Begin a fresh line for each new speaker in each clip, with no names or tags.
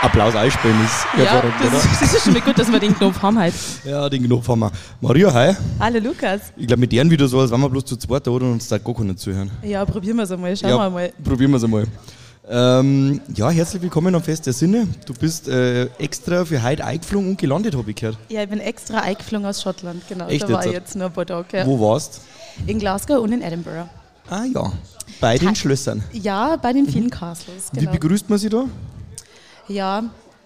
Applaus einspielen ist hervorragend, oder?
Das ist schon mal gut, dass wir den Knopf haben heute.
Ja, den Knopf haben wir. Maria, hi.
Hallo Lukas.
Ich glaube, mit denen wieder so, als wenn wir bloß zu zweit oder und uns da gar keiner zuhören.
Ja, probieren wir es einmal. Schauen wir mal.
Probieren wir es einmal. Ja, herzlich willkommen am Fest der Sinne. Du bist extra für heute eingeflogen und gelandet, habe ich gehört.
Ja, ich bin extra eingeflogen aus Schottland, genau.
Echt
da war
jetzt?
ich jetzt nur ein paar Tage. Ja.
Wo warst
In Glasgow und in Edinburgh.
Ah ja, bei den Schlössern.
Ja, bei den vielen Castles.
Wie
Genau.
begrüßt man sie da?
Ja,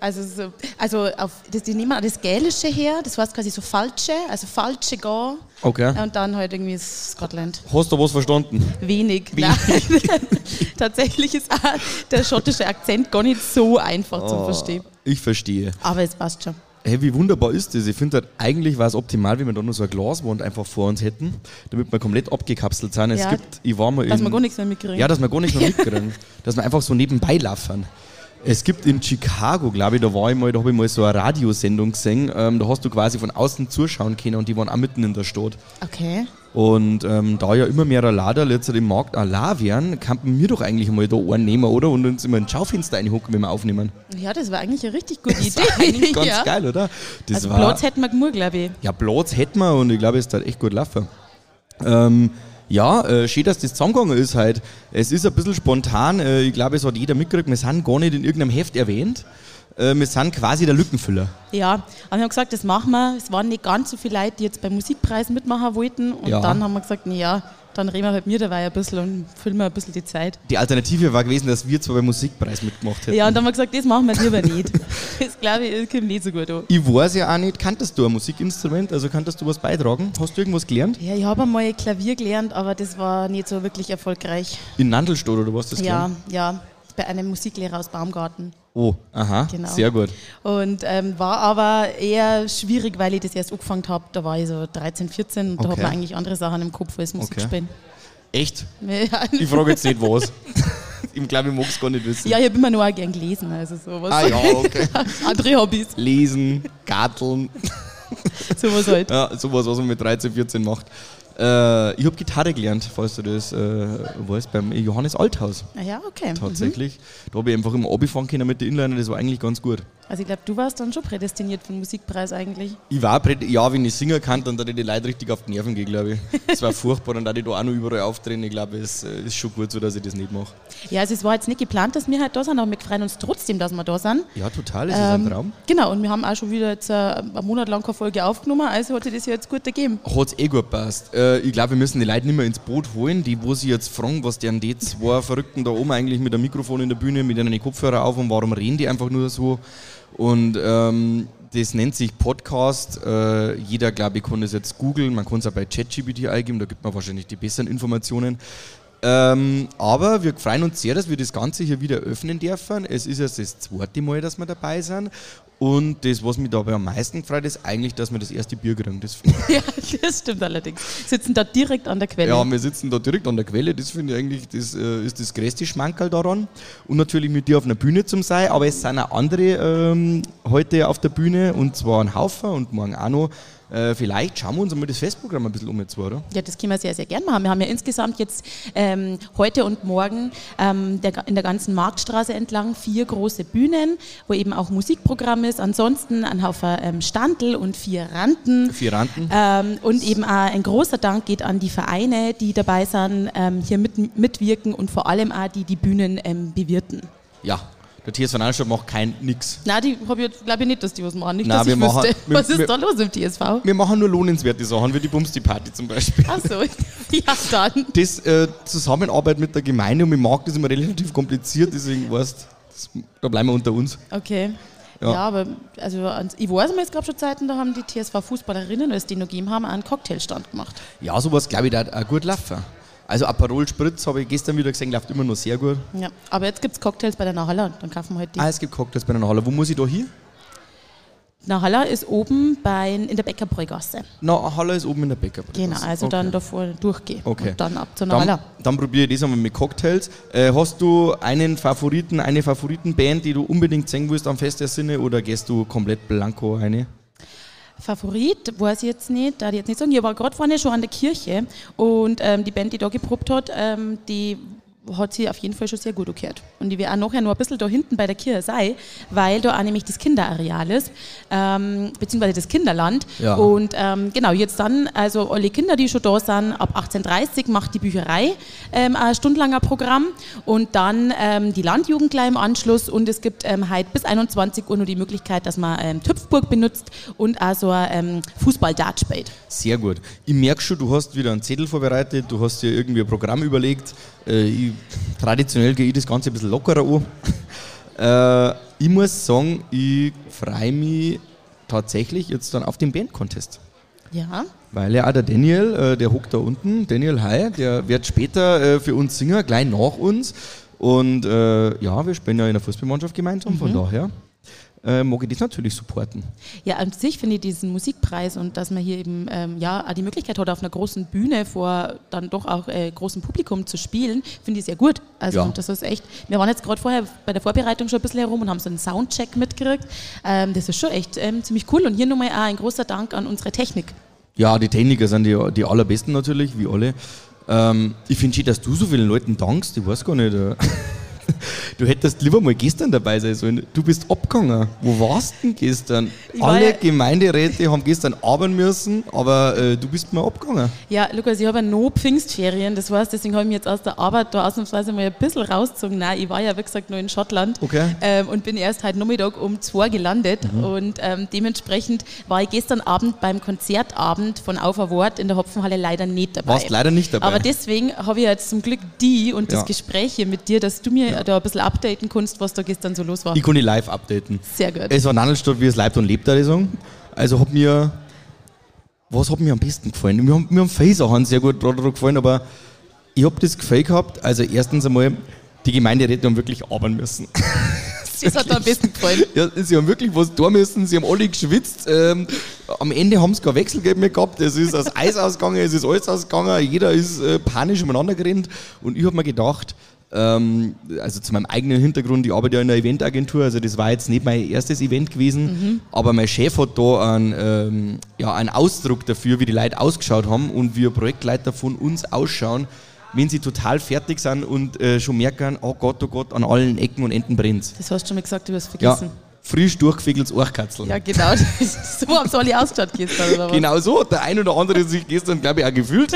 die nehmen auch das Gälische her, das heißt quasi so Falsche, also Falsche gehen.
Okay.
Und dann halt irgendwie Scotland.
Hast du was verstanden?
Wenig. Nein. Tatsächlich ist auch der schottische Akzent gar nicht so einfach zu verstehen.
Ich verstehe.
Aber es passt schon.
Hey, wie wunderbar ist das? Ich finde halt, eigentlich war es optimal, wenn wir da nur so eine Glaswand einfach vor uns hätten, damit wir komplett abgekapselt sind.
Ja,
Ich war mal
dass wir gar nichts mehr mitkriegen.
Ja, dass wir gar nicht mehr mitkriegen. Dass wir einfach so nebenbei laufen. Es gibt in Chicago, glaube ich, da habe ich mal so eine Radiosendung gesehen, da hast du quasi von außen zuschauen können und die waren auch mitten in der Stadt.
Okay.
Und da ja immer mehr Lader jetzt im Markt allein wären, könnten wir doch eigentlich mal da einen nehmen, oder? Und uns immer ein Schaufenster reinhocken, wenn wir aufnehmen.
Ja, das war eigentlich eine richtig gute
Das
Idee.
war eigentlich ganz
ja.
geil, oder? Das
Also
war,
Platz hätten wir genug, glaube ich.
ja, Platz hätten wir und ich glaube, es hat echt gut laufen. Schön, dass das zusammengegangen ist heute. Es ist ein bisschen spontan. Ich glaube, es hat jeder mitgekriegt. Wir sind gar nicht in irgendeinem Heft erwähnt. Wir sind quasi der Lückenfüller.
Ja, aber wir haben gesagt, das machen wir. Es waren nicht ganz so viele Leute, die jetzt beim Musikpreis mitmachen wollten. Und
Ja.
dann haben wir gesagt, ja, dann reden wir halt mir dabei ein bisschen und füllen wir ein bisschen die Zeit.
Die Alternative war gewesen, dass wir zwar beim Musikpreis mitgemacht hätten.
Ja, und dann haben wir gesagt, das machen wir lieber nicht. Das glaube ich, das kommt nicht so gut an.
Ich weiß ja auch nicht, kanntest du ein Musikinstrument? Also kanntest du was beitragen? Hast du irgendwas gelernt?
Ja, ich habe einmal Klavier gelernt, aber das war nicht so wirklich erfolgreich.
In Nandelstadt oder was das
Ja,
gelernt?
ja, bei einem Musiklehrer aus Baumgarten.
Oh, aha,
Genau.
sehr gut.
Und war aber eher schwierig, weil ich das erst angefangen habe. Da war ich so 13, 14 und da hat
Okay.
man eigentlich andere Sachen im Kopf als Musik
Okay.
spielen.
Echt?
Ja,
Ich frage jetzt nicht was. Ich glaube, ich mag es gar nicht wissen.
ja, ich habe immer nur auch gern gelesen, also sowas.
Ah ja, okay.
Andere Hobbys,
Lesen, Garteln,
sowas halt.
ja, sowas, was man mit 13, 14 macht. Ich habe Gitarre gelernt, falls du das weißt, beim Johannes Althaus
Ah ja, okay.
tatsächlich. Da habe ich einfach immer fahren können mit den Inliner, das war eigentlich ganz gut.
Also ich glaube, du warst dann schon prädestiniert für den Musikpreis eigentlich.
Ich war ja, wenn ich singen kann, dann da die Leute richtig auf die Nerven gehen, glaube ich. Das war furchtbar, dann da die da auch noch überall aufdrehen. Ich glaube, es ist schon gut so, dass ich das nicht mache.
Ja, also es war jetzt nicht geplant, dass wir halt da sind, aber wir freuen uns trotzdem, dass wir da sind.
Ja, total, es ist ein Traum.
Genau, und wir haben auch schon wieder jetzt einen Monat lang keine Folge aufgenommen, also hat sich das ja jetzt gut ergeben.
Hat es eh gut passt. Ich glaube, wir müssen die Leute nicht mehr ins Boot holen, die wo sich jetzt fragen, was deren die zwei Verrückten da oben eigentlich mit einem Mikrofon in der Bühne, mit einem Kopfhörer auf und warum reden die einfach nur so. Und das nennt sich Podcast. Jeder, glaube ich, kann das jetzt googeln. Man kann es auch bei ChatGPT eingeben, da gibt man wahrscheinlich die besseren Informationen. Aber wir freuen uns sehr, dass wir das Ganze hier wieder öffnen dürfen. Es ist jetzt das zweite Mal, dass wir dabei sind. Und das, was mich dabei am meisten freut, ist eigentlich, dass wir das erste Bier kriegen. Das
Ja, das stimmt allerdings. Sitzen da direkt an der Quelle.
ja, wir sitzen da direkt an der Quelle. Das finde ich eigentlich, das ist das größte Schmankerl daran. Und natürlich mit dir auf einer Bühne zum sein. Aber es sind auch andere heute auf der Bühne. Und zwar ein Haufen und morgen auch noch. Vielleicht schauen wir uns einmal das Festprogramm ein bisschen um jetzt, oder?
Ja, das können wir sehr, sehr gerne machen. Wir haben ja insgesamt jetzt heute und morgen in der ganzen Marktstraße entlang 4 große Bühnen, wo eben auch Musikprogramm ist. Ansonsten ein Haufen Standel und 4 Ranten.
4 Ranten.
Und eben auch ein großer Dank geht an die Vereine, die dabei sind, hier mitwirken und vor allem auch die Bühnen bewirten.
Ja, der TSV Nandelstadt macht kein nix.
Nein, die glaube ich nicht, dass die was machen. Nicht,
Nein,
dass ich
wir machen-
wüsste.
wir-
Was ist
wir-
da los im TSV?
Wir machen nur lohnenswerte Sachen, wie die Bumsti-Party zum Beispiel.
Ach so, ja dann.
Das Zusammenarbeit mit der Gemeinde und ich mag das immer relativ kompliziert, deswegen weißt da bleiben wir unter uns.
Okay.
Ja.
Ja, aber also, ich weiß, es gab schon Zeiten, da haben die TSV-Fußballerinnen, als die noch gegeben haben, einen Cocktailstand gemacht.
Ja, sowas glaube ich, da auch gut laufen. Also Aperol Spritz habe ich gestern wieder gesehen, läuft immer noch sehr gut.
Ja. Aber jetzt gibt es Cocktails bei der Nahalla und dann kaufen wir halt die.
Es gibt Cocktails bei einer Halle. Wo muss ich da hin?
Nahalla ist oben in der Bäckerbräugasse.
Na, Halle ist oben in der Bäcker.
Genau, also dann davor durchgehen
Okay.
und dann ab zur Nahalla.
Dann probiere ich das einmal mit Cocktails. Hast du einen Favoriten, eine Favoritenband, die du unbedingt singen willst am Fest der Sinne oder gehst du komplett blanko eine?
Favorit, weiß ich jetzt nicht, darf ich jetzt nicht sagen. Ich war gerade vorne schon an der Kirche und die Band, die da geprobt hat, die hat sie auf jeden Fall schon sehr gut gehört. Und ich werde auch nachher noch ein bisschen da hinten bei der Kirche sein, weil da auch nämlich das Kinderareal ist, beziehungsweise das Kinderland.
Ja.
Und genau, jetzt dann, also alle Kinder, die schon da sind, ab 18:30 macht die Bücherei ein stundenlanger Programm und dann die Landjugend gleich im Anschluss und es gibt heute bis 21 Uhr nur die Möglichkeit, dass man Tüpfburg benutzt und auch so ein Fußball-Dart spielt.
Sehr gut. Ich merke schon, du hast wieder einen Zettel vorbereitet, du hast dir irgendwie ein Programm überlegt. Traditionell gehe ich das Ganze ein bisschen lockerer an. Ich muss sagen, ich freue mich tatsächlich jetzt dann auf den Band-Contest.
Ja.
Weil ja auch der Daniel, der hockt da unten, Daniel Hai, der wird später für uns singen, gleich nach uns. Und ja, wir spielen ja in der Fußballmannschaft gemeinsam, von daher mag ich das natürlich supporten.
Ja, an sich finde ich diesen Musikpreis und dass man hier eben ja auch die Möglichkeit hat, auf einer großen Bühne vor dann doch auch großem Publikum zu spielen, finde ich sehr gut. Also
Ja.
und das ist echt, wir waren jetzt gerade vorher bei der Vorbereitung schon ein bisschen herum und haben so einen Soundcheck mitgekriegt. Das ist schon echt ziemlich cool und hier nochmal auch ein großer Dank an unsere Technik.
Ja, die Techniker sind die allerbesten natürlich, wie alle. Ich finde schön, dass du so vielen Leuten dankst, ich weiß gar nicht. Du hättest lieber mal gestern dabei sein sollen. Du bist abgegangen. Wo warst du denn gestern? Alle Gemeinderäte haben gestern arbeiten müssen, aber du bist mal abgegangen.
Ja, Lukas, ich habe ja noch Pfingstferien, das heißt, deswegen habe ich mich jetzt aus der Arbeit da ausnahmsweise mal ein bisschen rausgezogen. Nein, ich war ja, wie gesagt, noch in Schottland und bin erst heute Nachmittag um 2 gelandet und dementsprechend war ich gestern Abend beim Konzertabend von Auf ein Wort in der Hopfenhalle leider nicht dabei.
Warst leider nicht dabei.
Aber deswegen habe ich jetzt zum Glück die und das Gespräch hier mit dir, dass du mir da ein bisschen updaten kannst, was da gestern so los war.
Ich kann dich live updaten.
Sehr gut.
Es war Nandelstadt, wie es lebt und lebt, würde ich sagen. Also was hat mir am besten gefallen? Mir haben viele Sachen sehr gut gefallen, aber ich habe das Gefühl gehabt, also erstens einmal, die Gemeinderäte haben wirklich arbeiten müssen.
Das hat mir am besten gefallen.
Ja, sie haben wirklich was tun müssen, sie haben alle geschwitzt. Am Ende haben sie kein Wechselgeld mehr gehabt, es ist das Eis ausgegangen, es ist alles ausgegangen, jeder ist panisch umeinander gerannt und ich habe mir gedacht, also zu meinem eigenen Hintergrund, ich arbeite ja in einer Eventagentur, also das war jetzt nicht mein erstes Event gewesen, aber mein Chef hat da einen Ausdruck dafür, wie die Leute ausgeschaut haben und wie Projektleiter von uns ausschauen, wenn sie total fertig sind und schon merken, oh Gott, an allen Ecken und Enden brennt.
Das hast du schon mal gesagt, du hast
Ja,
vergessen.
frisch durchgefegeltes Ohrkatzel.
Ja, genau. So haben sie alle ausgeschaut gestern, oder was?
Genau so hat der ein oder andere sich gestern, glaube ich, auch gefühlt.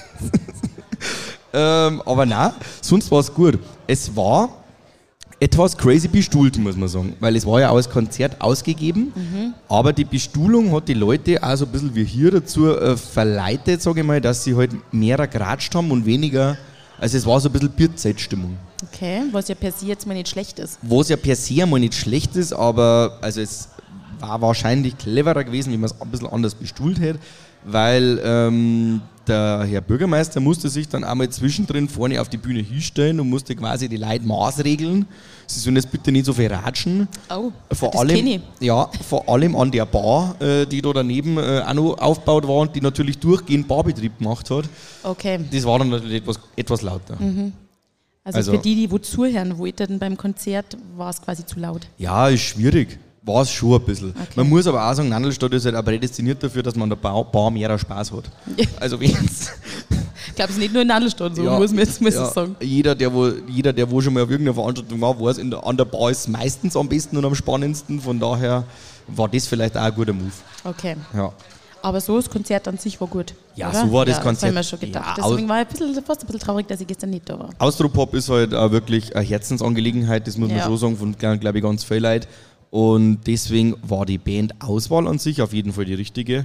Aber nein, sonst war es gut. Es war etwas crazy bestuhlt, muss man sagen, weil es war ja als Konzert ausgegeben, aber die Bestuhlung hat die Leute auch so ein bisschen wie hier dazu verleitet, sage ich mal, dass sie halt mehr geratscht haben und weniger, also es war so ein bisschen Bierzeitstimmung.
Okay, was ja per se jetzt mal nicht schlecht ist.
Was ja per se mal nicht schlecht ist, aber also es war wahrscheinlich cleverer gewesen, wenn man es ein bisschen anders bestuhlt hätte, weil der Herr Bürgermeister musste sich dann einmal zwischendrin vorne auf die Bühne hinstellen und musste quasi die Leute maßregeln. Sie sollen jetzt bitte nicht so viel ratschen.
Oh,
vor
das
allem,
kenn ich.
ja, vor allem an der Bar, die da daneben auch noch aufgebaut war und die natürlich durchgehend Barbetrieb gemacht hat.
Okay.
Das war dann natürlich etwas lauter.
Also für die wo zuhören wollten beim Konzert, war es quasi zu laut.
Ja, ist schwierig. War es schon ein bisschen.
Okay.
Man muss aber auch sagen, Nandelstadt ist halt auch prädestiniert dafür, dass man an der Bar mehr Spaß hat.
Ja.
Also wenn's
Ich glaube, es ist nicht nur in Nandelstadt so, muss ich sagen.
Jeder, der wo schon mal auf irgendeiner Veranstaltung war, weiß, an der Bar ist es meistens am besten und am spannendsten. Von daher war das vielleicht auch ein guter Move.
Okay.
Ja.
Aber so, das Konzert an sich war gut.
Ja,
oder?
so war das
Das
Konzert.
habe ich mir schon gedacht.
Ja,
Deswegen war ich fast ein bisschen traurig, dass ich gestern nicht da war.
Austropop ist halt auch wirklich eine Herzensangelegenheit, das muss man schon sagen, von, glaube ich, ganz viel Leuten. Und deswegen war die Bandauswahl an sich auf jeden Fall die richtige.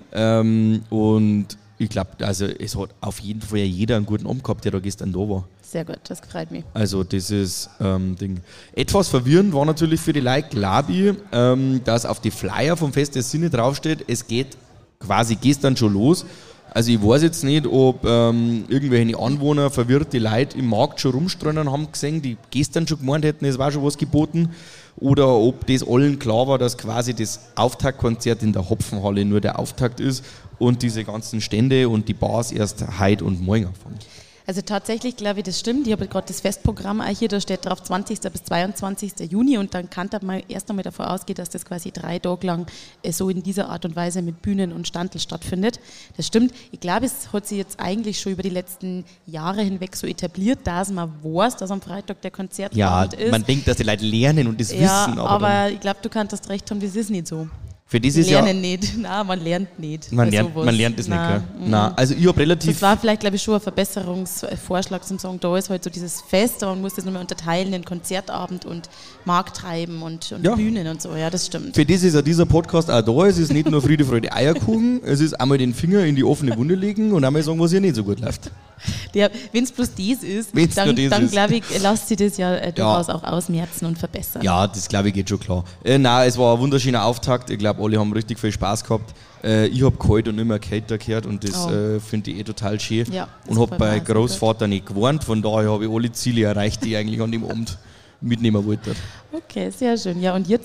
Und ich glaube, also es hat auf jeden Fall jeder einen guten Abend gehabt, der da gestern da war.
Sehr gut, das freut mich.
Also das ist Ding. Etwas verwirrend war natürlich für die Leute, glaube ich, dass auf die Flyer vom Fest der Sinne draufsteht, es geht quasi gestern schon los. Also ich weiß jetzt nicht, ob irgendwelche Anwohner verwirrte Leute im Markt schon rumstreunen haben gesehen, die gestern schon gemeint hätten, es war schon was geboten. Oder ob das allen klar war, dass quasi das Auftaktkonzert in der Hopfenhalle nur der Auftakt ist und diese ganzen Stände und die Bars erst heute und morgen anfangen.
Also tatsächlich glaube ich, das stimmt. Ich habe gerade das Festprogramm auch hier, da steht drauf 20. bis 22. Juni und dann kann man erst einmal davon ausgehen, dass das quasi 3 Tage lang so in dieser Art und Weise mit Bühnen und Standl stattfindet. Das stimmt. Ich glaube, es hat sich jetzt eigentlich schon über die letzten Jahre hinweg so etabliert, dass man weiß, dass am Freitag der Konzertabend ist.
Ja, man denkt, dass die Leute lernen und das wissen.
Aber ich glaube, du kannst recht haben, das ist nicht so.
Für dieses
lernen nicht. Nein, man lernt nicht.
Man lernt es nicht, gell? Nein, also ich habe relativ...
Das war vielleicht, glaube ich, schon ein Verbesserungsvorschlag zum sagen, da ist halt so dieses Fest, aber man muss das nochmal unterteilen in Konzertabend und Markttreiben und Bühnen und so, ja, das stimmt.
Für das ist ja dieser Podcast auch da, es ist nicht nur Friede, Freude, Eierkuchen, es ist einmal den Finger in die offene Wunde legen und einmal sagen, was hier nicht so gut läuft.
Ja, wenn es bloß das ist, dann glaube ich, lasst sich das ja durchaus auch ausmerzen und verbessern.
Ja, das glaube ich geht schon klar. Nein, es war ein wunderschöner Auftakt, ich glaube, alle haben richtig viel Spaß gehabt. Ich habe kalt und nicht mehr kälter gehört und das finde ich total schön. Ja, und habe bei Großvater nicht gewarnt, von daher habe ich alle Ziele erreicht, die ich eigentlich an dem Abend mitnehmen wollte.
Okay, sehr schön. Ja, und jetzt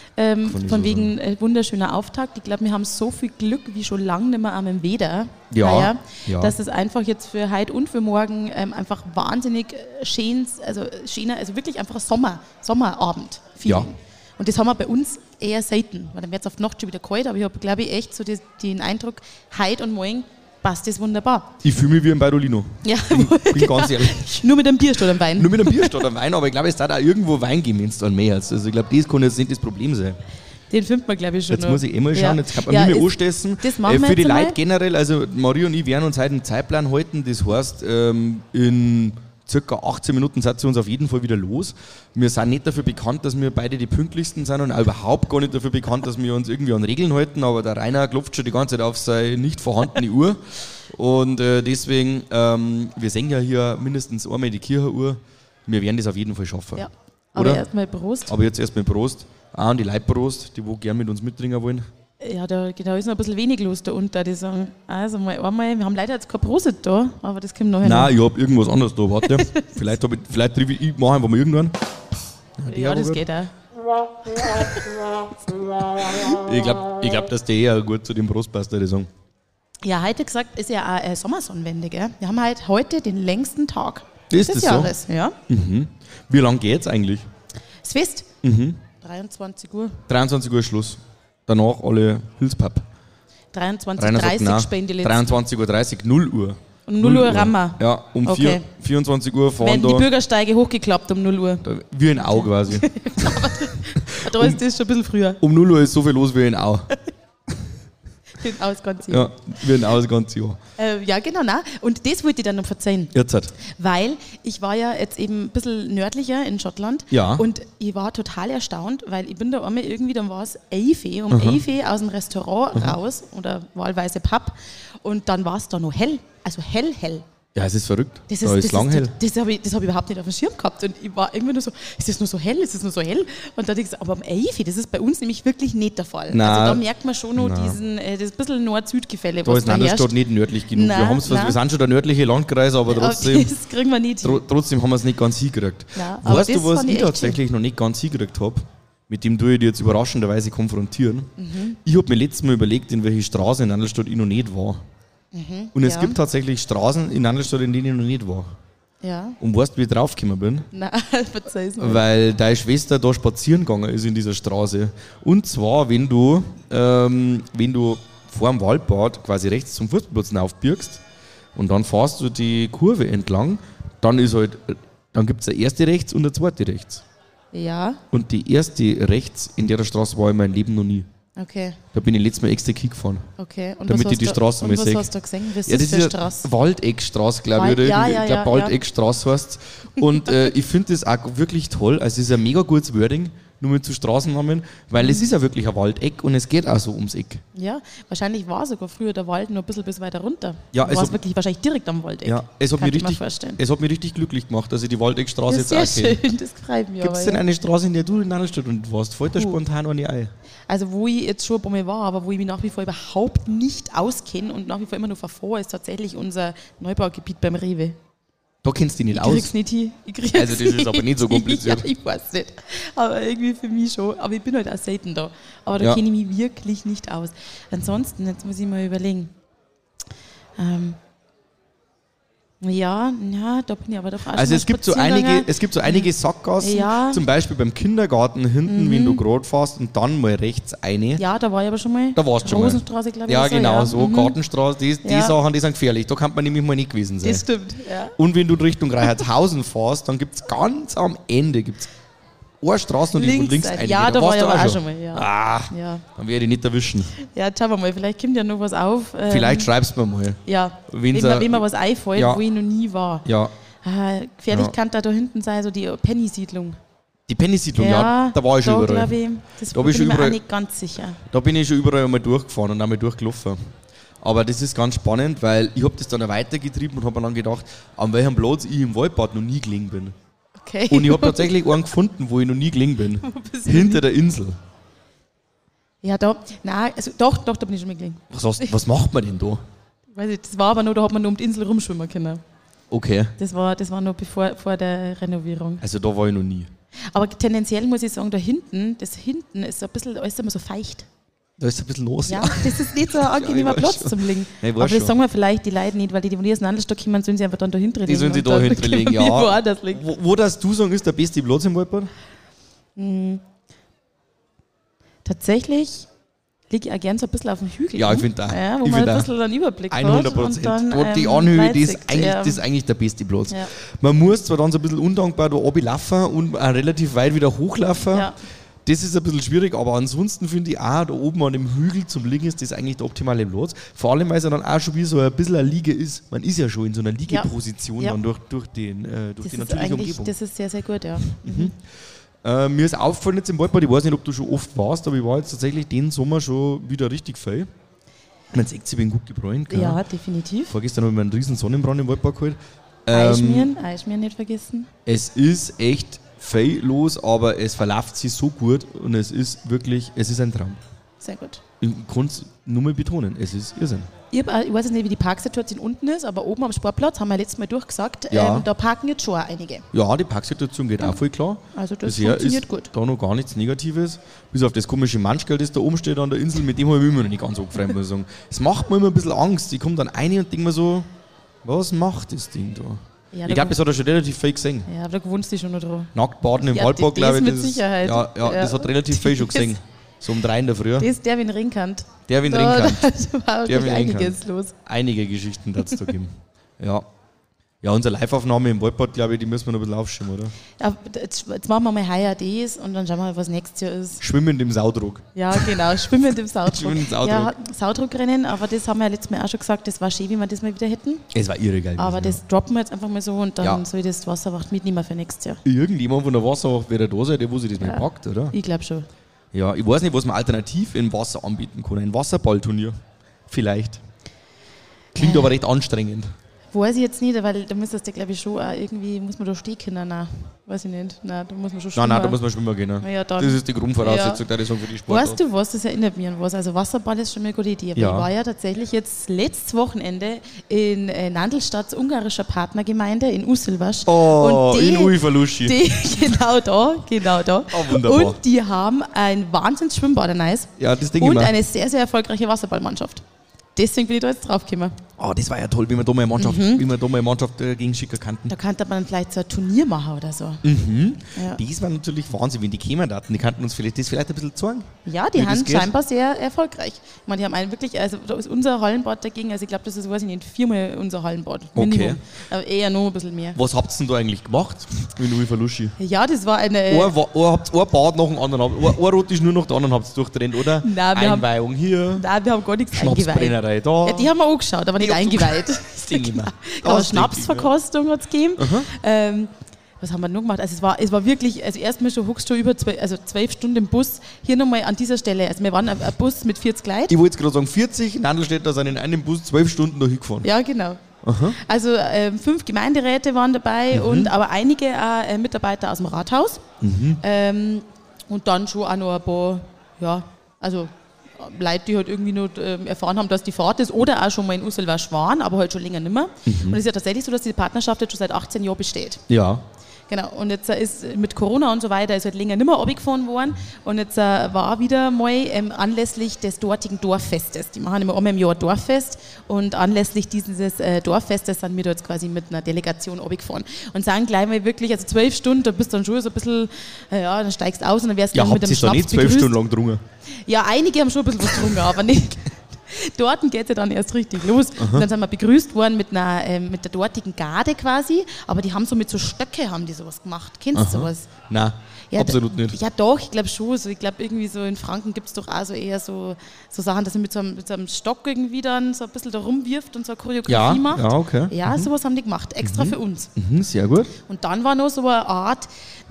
von wegen wunderschöner Auftakt. Ich glaube, wir haben so viel Glück wie schon lange nicht mehr am Weder. Ja. Dass es einfach jetzt für heute und für morgen einfach wahnsinnig schöner, also wirklich einfach Sommerabend. Ja. Und das haben wir bei uns eher selten, weil dann wird es auf die Nacht schon wieder kalt, aber ich habe, glaube ich, echt so den Eindruck, heute und morgen passt das wunderbar.
Ich fühle mich wie ein Barolino.
Ja,
bin ganz ehrlich.
Nur mit einem Bier statt einem Wein.
Nur mit einem Bier statt einem Wein, aber ich glaube, es darf auch irgendwo Wein geben, wenn es dann mehr ist. Also ich glaube, das kann jetzt nicht das Problem sein.
Den findet man, glaube ich, schon.
Jetzt muss ich mal schauen, jetzt kann man mir anstessen.
Das machen wir
für die
jetzt
Leute generell, also Marie und ich werden uns heute einen Zeitplan halten, das heißt, in circa 18 Minuten sind sie uns auf jeden Fall wieder los. Wir sind nicht dafür bekannt, dass wir beide die pünktlichsten sind und auch überhaupt gar nicht dafür bekannt, dass wir uns irgendwie an Regeln halten, aber der Rainer klopft schon die ganze Zeit auf seine nicht vorhandene Uhr und deswegen, wir sehen ja hier mindestens einmal die Kirchenuhr, wir werden das auf jeden Fall schaffen. Ja,
aber erstmal Prost.
Aber jetzt erstmal Prost, auch an die Leute Prost, die wo gerne mit uns mittrinken wollen.
Ja, da ist noch ein bisschen wenig los da unten, die sagen, also mal einmal, wir haben leider jetzt kein Prosit da, aber das kommt nachher.
Nein, ich habe irgendwas anderes da, warte. vielleicht ich mache einfach mal irgendwann.
Ja, das geht auch.
Ich glaub, dass der eher gut zu dem Prost passt, die sagen.
Ja, heute gesagt, ist ja auch Sommersonnenwende, gell? Wir haben halt heute den längsten Tag
des Jahres.
So? Ja.
Mhm. Wie lange geht's eigentlich?
Das Fest? 23 Uhr.
23 Uhr Schluss. Danach alle Hilfspap.
23.30 spenden die letzten.
23.30 Uhr, 0 Uhr.
Um 0 Uhr rammen.
Ja, um 24 Uhr fahren
werden die Bürgersteige hochgeklappt um 0 Uhr.
Da, wie ein Au quasi.
Da ist das schon ein bisschen früher.
Um 0 Uhr ist so viel los wie ein Au.
Wie ein Au das ganze Jahr.
Ja, wie ein Au das ganze Jahr.
Ja, genau. Nein. Und das wollte ich dann noch verzeihen.
Jetzt halt.
Weil ich war ja jetzt eben ein bisschen nördlicher in Schottland.
Ja.
Und ich war total erstaunt, weil ich bin da einmal irgendwie, dann war es 11 um 11 aus dem Restaurant raus oder wahlweise Pub. Und dann war es da noch hell. Also hell.
Ja, es ist verrückt.
Das ist lang hell. Das hab ich überhaupt nicht auf dem Schirm gehabt. Und ich war irgendwie nur so, ist das nur so hell? Und dann dachte ich so, aber am 11, das ist bei uns nämlich wirklich nicht der Fall.
Nein.
Also da merkt man schon noch das bisschen Nord-Süd-Gefälle,
da
was
ist Nandelstadt nicht nördlich genug.
Nein,
wir sind schon der nördliche Landkreis, aber trotzdem,
das kriegen wir nicht hin.
Trotzdem haben wir es nicht ganz hingekriegt. Weißt du, was ich tatsächlich noch nicht ganz hingekriegt habe? Mit dem tue ich dich jetzt überraschenderweise konfrontieren. Ich habe mir letztes Mal überlegt, in welche Straße in Nandelstadt ich noch nicht war. Und es gibt tatsächlich Straßen in Nandelstadt, in denen ich noch nicht war.
Ja.
Und weißt du, wie ich draufgekommen bin?
Nein, verzeih's mir.
Weil deine Schwester da spazieren gegangen ist in dieser Straße. Und zwar, wenn du vor dem Waldbad quasi rechts zum Fußballplatz aufbirgst und dann fährst du die Kurve entlang, dann gibt es eine erste rechts und eine zweite rechts.
Ja.
Und die erste rechts in der Straße war ich in meinem Leben noch nie.
Okay.
Da bin ich letztes Mal extra gefahren.
Okay. Und
damit ich die Straße mal sehe.
Was hast du gesehen? Was
ist
das für Straße?
Waldeckstraße, glaube ich. Ich glaube, Waldeckstraße heißt es. Und ich finde das auch wirklich toll. Also es ist ein mega gutes Wording, nur mit so Straßennamen, weil es ist ja wirklich ein Waldeck und es geht auch so ums Eck.
Ja, wahrscheinlich war sogar früher der Wald noch ein bisschen bis weiter runter.
Ja,
du warst wirklich wahrscheinlich direkt am Waldeck.
Ja, es hat mich richtig glücklich gemacht, dass ich die Waldeckstraße jetzt
auch kenne. Sehr schön, das freut mich.
Gibt es denn eine Straße, in der du in Nandelstadt und warst? Fällt da spontan eine ein?
Also wo ich jetzt schon ein paar Mal war, aber wo ich mich nach wie vor überhaupt nicht auskenne und nach wie vor immer noch verfahre, ist tatsächlich unser Neubaugebiet beim Rewe.
Da kennst du dich nicht aus?
Ich krieg's nicht hin.
Also das ist aber nicht so kompliziert.
Ja, ich weiß nicht. Aber irgendwie für mich schon. Aber ich bin halt auch selten da. Aber da kenne ich mich wirklich nicht aus. Ansonsten, jetzt muss ich mal überlegen. Ja, da bin ich aber davon
Also es gibt so einige Sackgassen,
Ja.
zum Beispiel beim Kindergarten hinten, wenn du gerade fährst und dann mal rechts eine.
Ja, da war ich aber schon mal.
Da warst du schon mal.
Rosenstraße, glaube ich.
Ja,
oder
genau, so Gartenstraße, die
Ja.
Sachen, die sind gefährlich, da kann man nämlich mal nicht gewesen sein.
Das stimmt, ja.
Und wenn du Richtung Reichertshausen fährst, dann gibt es ganz am Ende eine Straße und links eine.
Ja, da war
warst
ich
du
aber auch
schon.
schon mal. Ja.
Dann werde ich nicht erwischen.
Ja, schauen wir mal, vielleicht kommt ja noch was auf.
Vielleicht schreibst du mir mal.
Ja,
Wenn's
wenn mir was einfällt,
Ja.
wo ich noch nie war.
Ja,
Gefährlich
Ja.
kann da hinten sein, so die Penny-Siedlung.
die Penny-Siedlung, ja, da war ich schon überall.
Ich, das
Da
bin
bin
ich mir
überall-
auch nicht ganz sicher.
Da bin ich schon überall einmal durchgefahren und einmal durchgelaufen. Aber das ist ganz spannend, weil ich habe das dann auch weitergetrieben und habe mir dann gedacht, an welchem Platz ich im Waldbad noch nie gelegen bin.
Okay.
Und ich habe tatsächlich einen gefunden, wo ich noch nie gelegen bin.
bist du
Hinter der Insel.
Ja, also da bin ich schon mal gelegen.
Was macht man denn da?
Weiß ich, das war aber nur, da hat man nur um die Insel rumschwimmen können.
Okay,
Das war noch vor der Renovierung.
also da war ich noch nie.
Aber tendenziell muss ich sagen, das hinten ist so ein bisschen, alles immer so feucht.
Da ist ein bisschen los.
Ja, das ist nicht so ein angenehmer
ich weiß
Platz
schon.
zum Liegen.
Ja, ich weiß
Aber das
schon.
sagen wir vielleicht die Leute nicht, weil die aus dem Nadelstock kommen, sollen sie einfach dann da hinten liegen.
Die sollen sie
und
da
dann
hinten
können
legen,
wir
ja.
woanders liegen.
Wo darfst du sagen, ist der beste Platz im Waldbad?
Tatsächlich liege ich auch gern so ein bisschen auf dem Hügel.
Ja, ich finde auch.
Ja, wo
Ich
man
find
ein
auch.
bisschen einen Überblick hat.
100%.
Und dann,
Dort die Anhöhe, das
Leipzig,
ist eigentlich der beste Platz.
Ja.
Man muss zwar dann so ein bisschen undankbar da runterlaufen und auch relativ weit wieder hochlaufen.
Ja.
Das ist ein bisschen schwierig, aber ansonsten finde ich auch, da oben an dem Hügel zum Liegen ist das eigentlich der optimale Platz. Vor allem, weil es ja dann auch schon wie so ein bisschen eine Liege ist. Man ist ja schon in so einer Liegeposition
Ja.
dann durch die
Das
natürliche
ist eigentlich,
Umgebung.
das ist sehr, sehr gut, ja.
Mir ist aufgefallen jetzt im Waldbad, ich weiß nicht, ob du schon oft warst, aber ich war jetzt tatsächlich den Sommer schon wieder richtig viel. Man sieht sich, bin gut gebräunt. Gell?
Ja, definitiv.
Vorgestern habe ich mir einen riesen Sonnenbrand im Waldbad geholt.
Eisschmieren nicht vergessen.
Es ist echt viel los, aber es verläuft sich so gut und es ist ein Traum.
Sehr gut.
Ich kann es nur mal betonen, es ist Irrsinn.
Ich weiß jetzt nicht, wie die Parksituation unten ist, aber oben am Sportplatz, haben wir letztes Mal durchgesagt,
Ja.
da parken jetzt schon einige.
Ja, die Parksituation geht auch voll klar.
Also das
Bisher
funktioniert
ist
gut.
da noch gar nichts Negatives. Bis auf das komische Manschgeld, das da oben steht an der Insel, mit dem habe ich immer noch nicht ganz angefreundet, muss ich sagen. Es macht mir immer ein bisschen Angst. Ich komme dann rein und denke mir so, was macht das Ding da?
Ja,
Ich glaube, das hat er schon relativ viel gesehen.
Ja, aber da gewohnst du dich schon noch dran.
Nacktbaden im
Ja,
Waldbad,
das
glaube ich.
mit
das ist-
Sicherheit.
Ja,
Ja.
das hat relativ viel schon gesehen. So um 3 in der Früh.
Das ist der, wie ein Ring kannt.
Der wie ein Ring
Da
kann.
war
Der
wirklich
wie ein Ring
einiges los.
Einige Geschichten hat es da geben. Ja. Ja, unsere Live-Aufnahme im Waldbad, glaube ich, die müssen wir noch ein bisschen aufschieben, oder?
Ja, jetzt machen wir mal heuer das und dann schauen wir mal, was nächstes Jahr ist.
Schwimmend im Saudruck.
Ja, genau, schwimmen im Saudruck.
Schwimmen im Saudruck.
Ja, Saudruckrennen, aber das haben wir ja letztes Mal auch schon gesagt, das war schön, wie wir das mal wieder hätten.
Es war irre geil.
Aber
gewesen,
das droppen wir jetzt einfach mal so und dann
Ja.
soll ich das Wasserwacht mitnehmen für nächstes Jahr.
ja. Irgendjemand von der Wasserwacht wird da sein, der wo sich das mal packt, oder?
Ich glaube schon.
Ja, ich weiß nicht, was man alternativ im Wasser anbieten kann. Ein Wasserballturnier. Vielleicht. Klingt aber recht anstrengend.
Weiß ich jetzt nicht, weil da müsstest du, glaube ich, schon auch irgendwie, muss man da stehen können. Nein, weiß ich nicht. Nein, da muss man schon schwimmen.
Nein, da muss man schwimmen gehen.
Na ja, dann.
Das ist die Grundvoraussetzung, der ich sagen, für die Sportart.
Weißt du was, das erinnert mich an was. Also Wasserball ist schon mal eine gute Idee. Aber
Ja.
ich war ja tatsächlich jetzt letztes Wochenende in Nandelstadts ungarischer Partnergemeinde in Usilvasch.
Oh,
und
in Uifaluschi.
genau da.
Oh, wunderbar.
Und die haben ein Wahnsinns-Schwimmbad, ein Eis.
Ja, das Ding
Und
immer.
eine sehr, sehr erfolgreiche Wasserballmannschaft. Deswegen bin ich da jetzt draufgekommen.
Oh, das war ja toll, wie wir da mal eine Mannschaft gegen schicker kannten.
Da könnte man vielleicht so ein Turnier machen oder so. Ja.
Das war natürlich Wahnsinn, wenn die kämen da. Die kannten uns vielleicht ein bisschen zeigen.
Ja, die
Wie das
haben
geht?
scheinbar sehr erfolgreich. Ich meine, die haben einen wirklich, also da ist unser Hallenbad dagegen, also ich glaube, das ist, weiß ich nicht, 4-mal unser Hallenbad. Minimum. Aber eher noch ein bisschen mehr.
Was habt ihr denn da eigentlich gemacht in Uifaluschi?
Ja, das war eine.
Habt ein Bad nach dem anderen, ein Rot ist nur noch der anderen, habt ihr durchtrennt, oder?
Nein, wir haben-
Einweihung hier,
Nein, wir haben gar nichts eingeweiht.
Schnapsbrennerei da.
Ja, die haben wir angeschaut, aber nicht eingeweiht.
Das Ding immer.
Aber
Das Ding immer.
Schnapsverkostung hat es gegeben. Was haben wir noch gemacht? Also es war wirklich, also erstmal schon hochst du über 12 Stunden im Bus. Hier nochmal an dieser Stelle, also wir waren ein Bus mit 40 Leuten.
Ich wollte jetzt gerade sagen, 40 Nandelstädter sind in einem Bus 12 Stunden da hingefahren.
Ja, genau. Also 5 Gemeinderäte waren dabei und aber einige Mitarbeiter aus dem Rathaus. Und dann schon auch noch ein paar, ja, also Leute, die halt irgendwie nur erfahren haben, dass die Fahrt ist oder auch schon mal in Uselwasch waren, aber halt schon länger nicht mehr. Und es ist ja tatsächlich so, dass diese Partnerschaft jetzt schon seit 18 Jahren besteht.
Ja.
Genau, und jetzt ist mit Corona und so weiter, ist halt länger nicht mehr runtergefahren worden. Und jetzt war wieder mal anlässlich des dortigen Dorffestes. Die machen immer einmal im Jahr ein Dorffest. Und anlässlich dieses Dorffestes sind wir da jetzt quasi mit einer Delegation runtergefahren. Und sagen gleich mal wirklich, also 12 Stunden, da bist du dann schon so ein bisschen, ja, dann steigst du aus und dann wirst du dann mit dem Schnaps begrüßt. Ja, habt ihr nicht 12 Stunden lang getrunken? Ja, einige haben schon ein bisschen was getrunken, aber nicht. Dort geht es ja dann erst richtig los. Und dann sind wir begrüßt worden mit der dortigen Garde quasi, aber die haben so mit so Stöcke haben die sowas gemacht. Kennst du sowas?
Nein, ja, absolut nicht.
Ja doch, ich glaube schon. So, ich glaube irgendwie so in Franken gibt es doch auch so eher so Sachen, dass man mit so einem Stock irgendwie dann so ein bisschen da rumwirft und so eine Choreografie macht.
Ja, okay.
Ja, sowas haben die gemacht, extra für uns.
Sehr gut.
Und dann war noch so eine Art...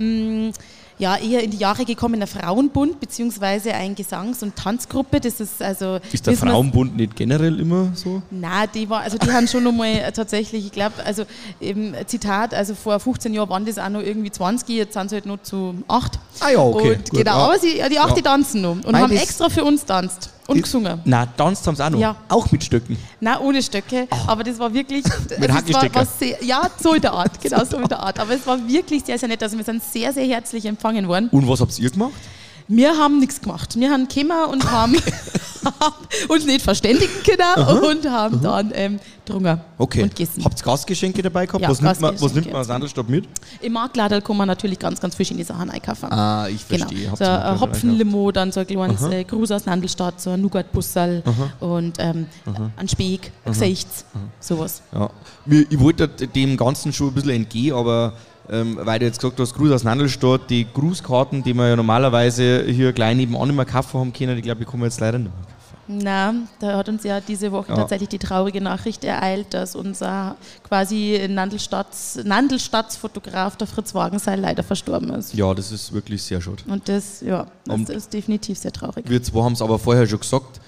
ja, eher in die Jahre gekommener Frauenbund, beziehungsweise eine Gesangs- und Tanzgruppe. Das ist also.
Ist der Frauenbund nicht generell immer so?
Nein, die haben schon nochmal tatsächlich, ich glaube, also eben Zitat, also vor 15 Jahren waren das auch noch irgendwie 20, jetzt sind sie halt noch zu 8.
Ah ja, okay.
Und gut, genau, aber die 8 tanzen noch und haben extra für uns tanzt. Und gesungen.
Nein, tanzt haben sie auch noch. Ja. Auch mit Stöcken.
Nein, ohne Stöcke. Aber das war wirklich.
Mit Hackenstöcken.
Ja, so in der Art. Genau, so in der Art. Aber es war wirklich sehr, sehr nett. Also wir sind sehr, sehr herzlich empfangen worden.
Und was habt ihr gemacht?
Wir haben nichts gemacht. Wir haben gekommen und haben uns nicht verständigen können und haben dann drungen und gegessen.
Habt ihr Gastgeschenke dabei gehabt? Ja, was nimmt man aus Nandelstadt mit?
Im Marktladen kann man natürlich ganz, ganz verschiedene Sachen einkaufen.
Ah, ich verstehe.
Genau. So ein Hopfenlimo, dann so ein kleines Gruß aus Nandelstadt, so ein Nougat-Bussal und ein Speck, ein Gesicht, sowas.
Ja. Ich wollte dem Ganzen schon ein bisschen entgehen, aber weil du jetzt gesagt hast, Gruß aus Nandelstadt, die Grußkarten, die wir ja normalerweise hier gleich nebenan immer kaufen haben können, ich glaube, die können wir jetzt leider nicht mehr kaufen.
Nein, da hat uns ja diese Woche tatsächlich die traurige Nachricht ereilt, dass unser quasi Nandelstadts-Fotograf, der Fritz Wagenseil, leider verstorben ist.
Ja, das ist wirklich sehr schade.
Und das ist definitiv sehr traurig.
Wir zwei haben es aber vorher schon gesagt,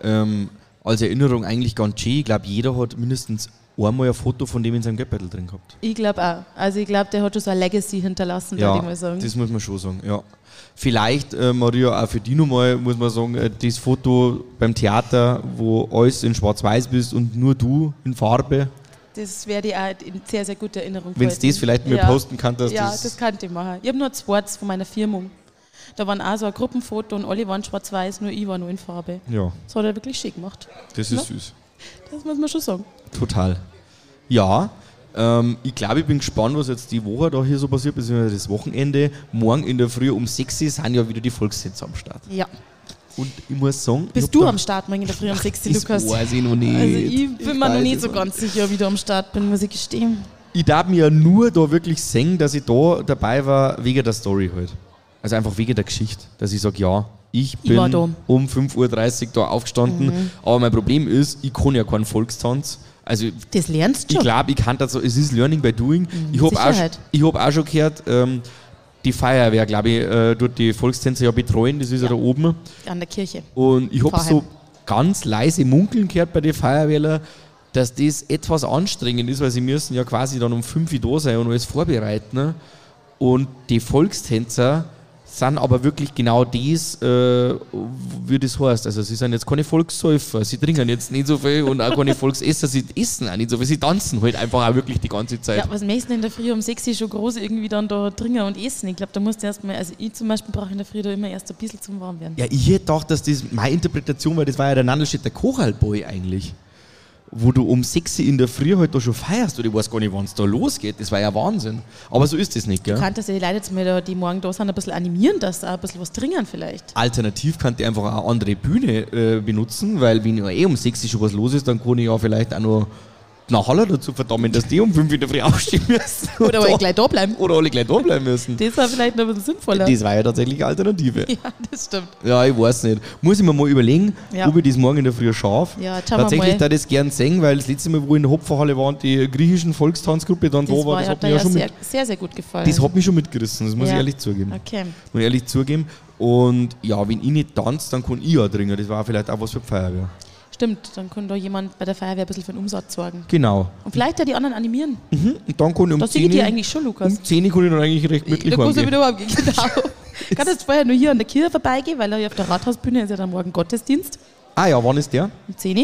als Erinnerung eigentlich ganz schön. Ich glaube, jeder hat mindestens einmal ein Foto von dem in seinem Geldbeutel drin gehabt.
Ich glaube auch. Also ich glaube, der hat schon so ein Legacy hinterlassen, würde ich mal sagen.
Das muss man schon sagen, ja. Vielleicht, Maria, auch für dich nochmal, muss man sagen, das Foto beim Theater, wo alles in Schwarz-Weiß bist und nur du in Farbe.
Das werde ich auch in sehr, sehr guter Erinnerung
Wenn du das vielleicht mir posten kannst.
Ja, das kann ich machen. Ich habe nur 2 von meiner Firmung. Da waren auch so ein Gruppenfoto und alle waren schwarz-weiß, nur ich war nur in Farbe.
Ja.
Das hat er wirklich schön gemacht.
Das ist süß.
Das muss man schon sagen.
Total. Ja, ich glaube, ich bin gespannt, was jetzt die Woche da hier so passiert, beziehungsweise das Wochenende. Morgen in der Früh um 6 Uhr sind ja wieder die Volkstänze am Start.
Ja.
Und ich muss sagen...
Bist du am Start morgen in der Früh um 6 Uhr, Lukas?
Das weiß ich noch nicht.
Also ich bin mir noch nicht so ganz sicher, wie du am Start bin, muss ich gestehen.
Ich darf mir ja nur da wirklich sehen, dass ich da dabei war, wegen der Story halt. Also einfach wegen der Geschichte, dass ich sage, ja, ich bin um 5.30 Uhr da aufgestanden, aber mein Problem ist, ich kann ja keinen Volkstanz. Also
das lernst du.
Ich glaube, ich kann das so, es ist Learning by Doing. Ich habe auch schon gehört, die Feuerwehr, glaube ich, dort die Volkstänze ja betreuen, das ist ja da oben.
An der Kirche.
Und ich habe so ganz leise munkeln gehört bei den Feuerwehrler, dass das etwas anstrengend ist, weil sie müssen ja quasi dann um 5 Uhr da sein und alles vorbereiten. Ne? Und die Volkstänzer sind aber wirklich genau das, wie das heißt. Also sie sind jetzt keine Volkssäufer, sie trinken jetzt nicht so viel und auch keine Volksesser, sie essen auch nicht so viel, sie tanzen halt einfach auch wirklich die ganze Zeit.
Ja, was möchtest du in der Früh um 6 Uhr schon groß irgendwie dann da trinken und essen? Ich glaube, da musst du erstmal, also ich zum Beispiel brauche in der Früh da immer erst ein bisschen zum Warmwerden.
Ja, ich hätte gedacht, dass das meine Interpretation war, das war ja der Nandelstädter Kochalboy eigentlich. Wo du um 6 Uhr in der Früh halt da schon feierst und ich weiß gar nicht, wann es da losgeht. Das war ja Wahnsinn. Aber so ist das nicht, gell?
Du kannst ja die Leute jetzt mal, die morgen da sind, ein bisschen animieren, dass sie auch ein bisschen was trinken vielleicht.
Alternativ kann ich einfach eine andere Bühne benutzen, weil wenn ja um 6 Uhr schon was los ist, dann kann ich ja vielleicht auch noch nach Halle dazu verdammen, dass die um 5 Uhr in der Früh aufstehen müssen.
Oder alle gleich da bleiben.
Oder alle gleich da bleiben müssen.
Das war vielleicht noch ein bisschen sinnvoller.
Das war ja tatsächlich eine Alternative.
Ja, das stimmt.
Ja, ich weiß nicht. Muss ich mir mal überlegen, ob ich das morgen in der Früh schaffe.
Ja,
tatsächlich da das gern sehen, weil das letzte Mal, wo in der Hopferhalle waren, die griechischen Volkstanzgruppe dann da war, das hat mir ja schon
sehr, sehr gut gefallen.
Das hat mich schon mitgerissen, das muss ich ehrlich zugeben.
Okay.
Muss ich ehrlich zugeben. Und ja, wenn ich nicht tanze, dann kann ich ja trinken. Das war vielleicht auch was für die Feuerwehr.
Stimmt, dann kann da jemand bei der Feuerwehr ein bisschen für den Umsatz sorgen.
Genau.
Und vielleicht ja die anderen animieren.
Und dann kann ich
das sehe ich dir eigentlich schon, Lukas.
Um 10 Uhr kann ich dann eigentlich recht mittig
heimgehen. Da kannst du wieder heimgehen, genau. Ich kann jetzt vorher nur hier an der Kirche vorbeigehen, weil hier auf der Rathausbühne ist ja dann morgen Gottesdienst.
Ah ja, wann ist der?
Um 10 Uhr.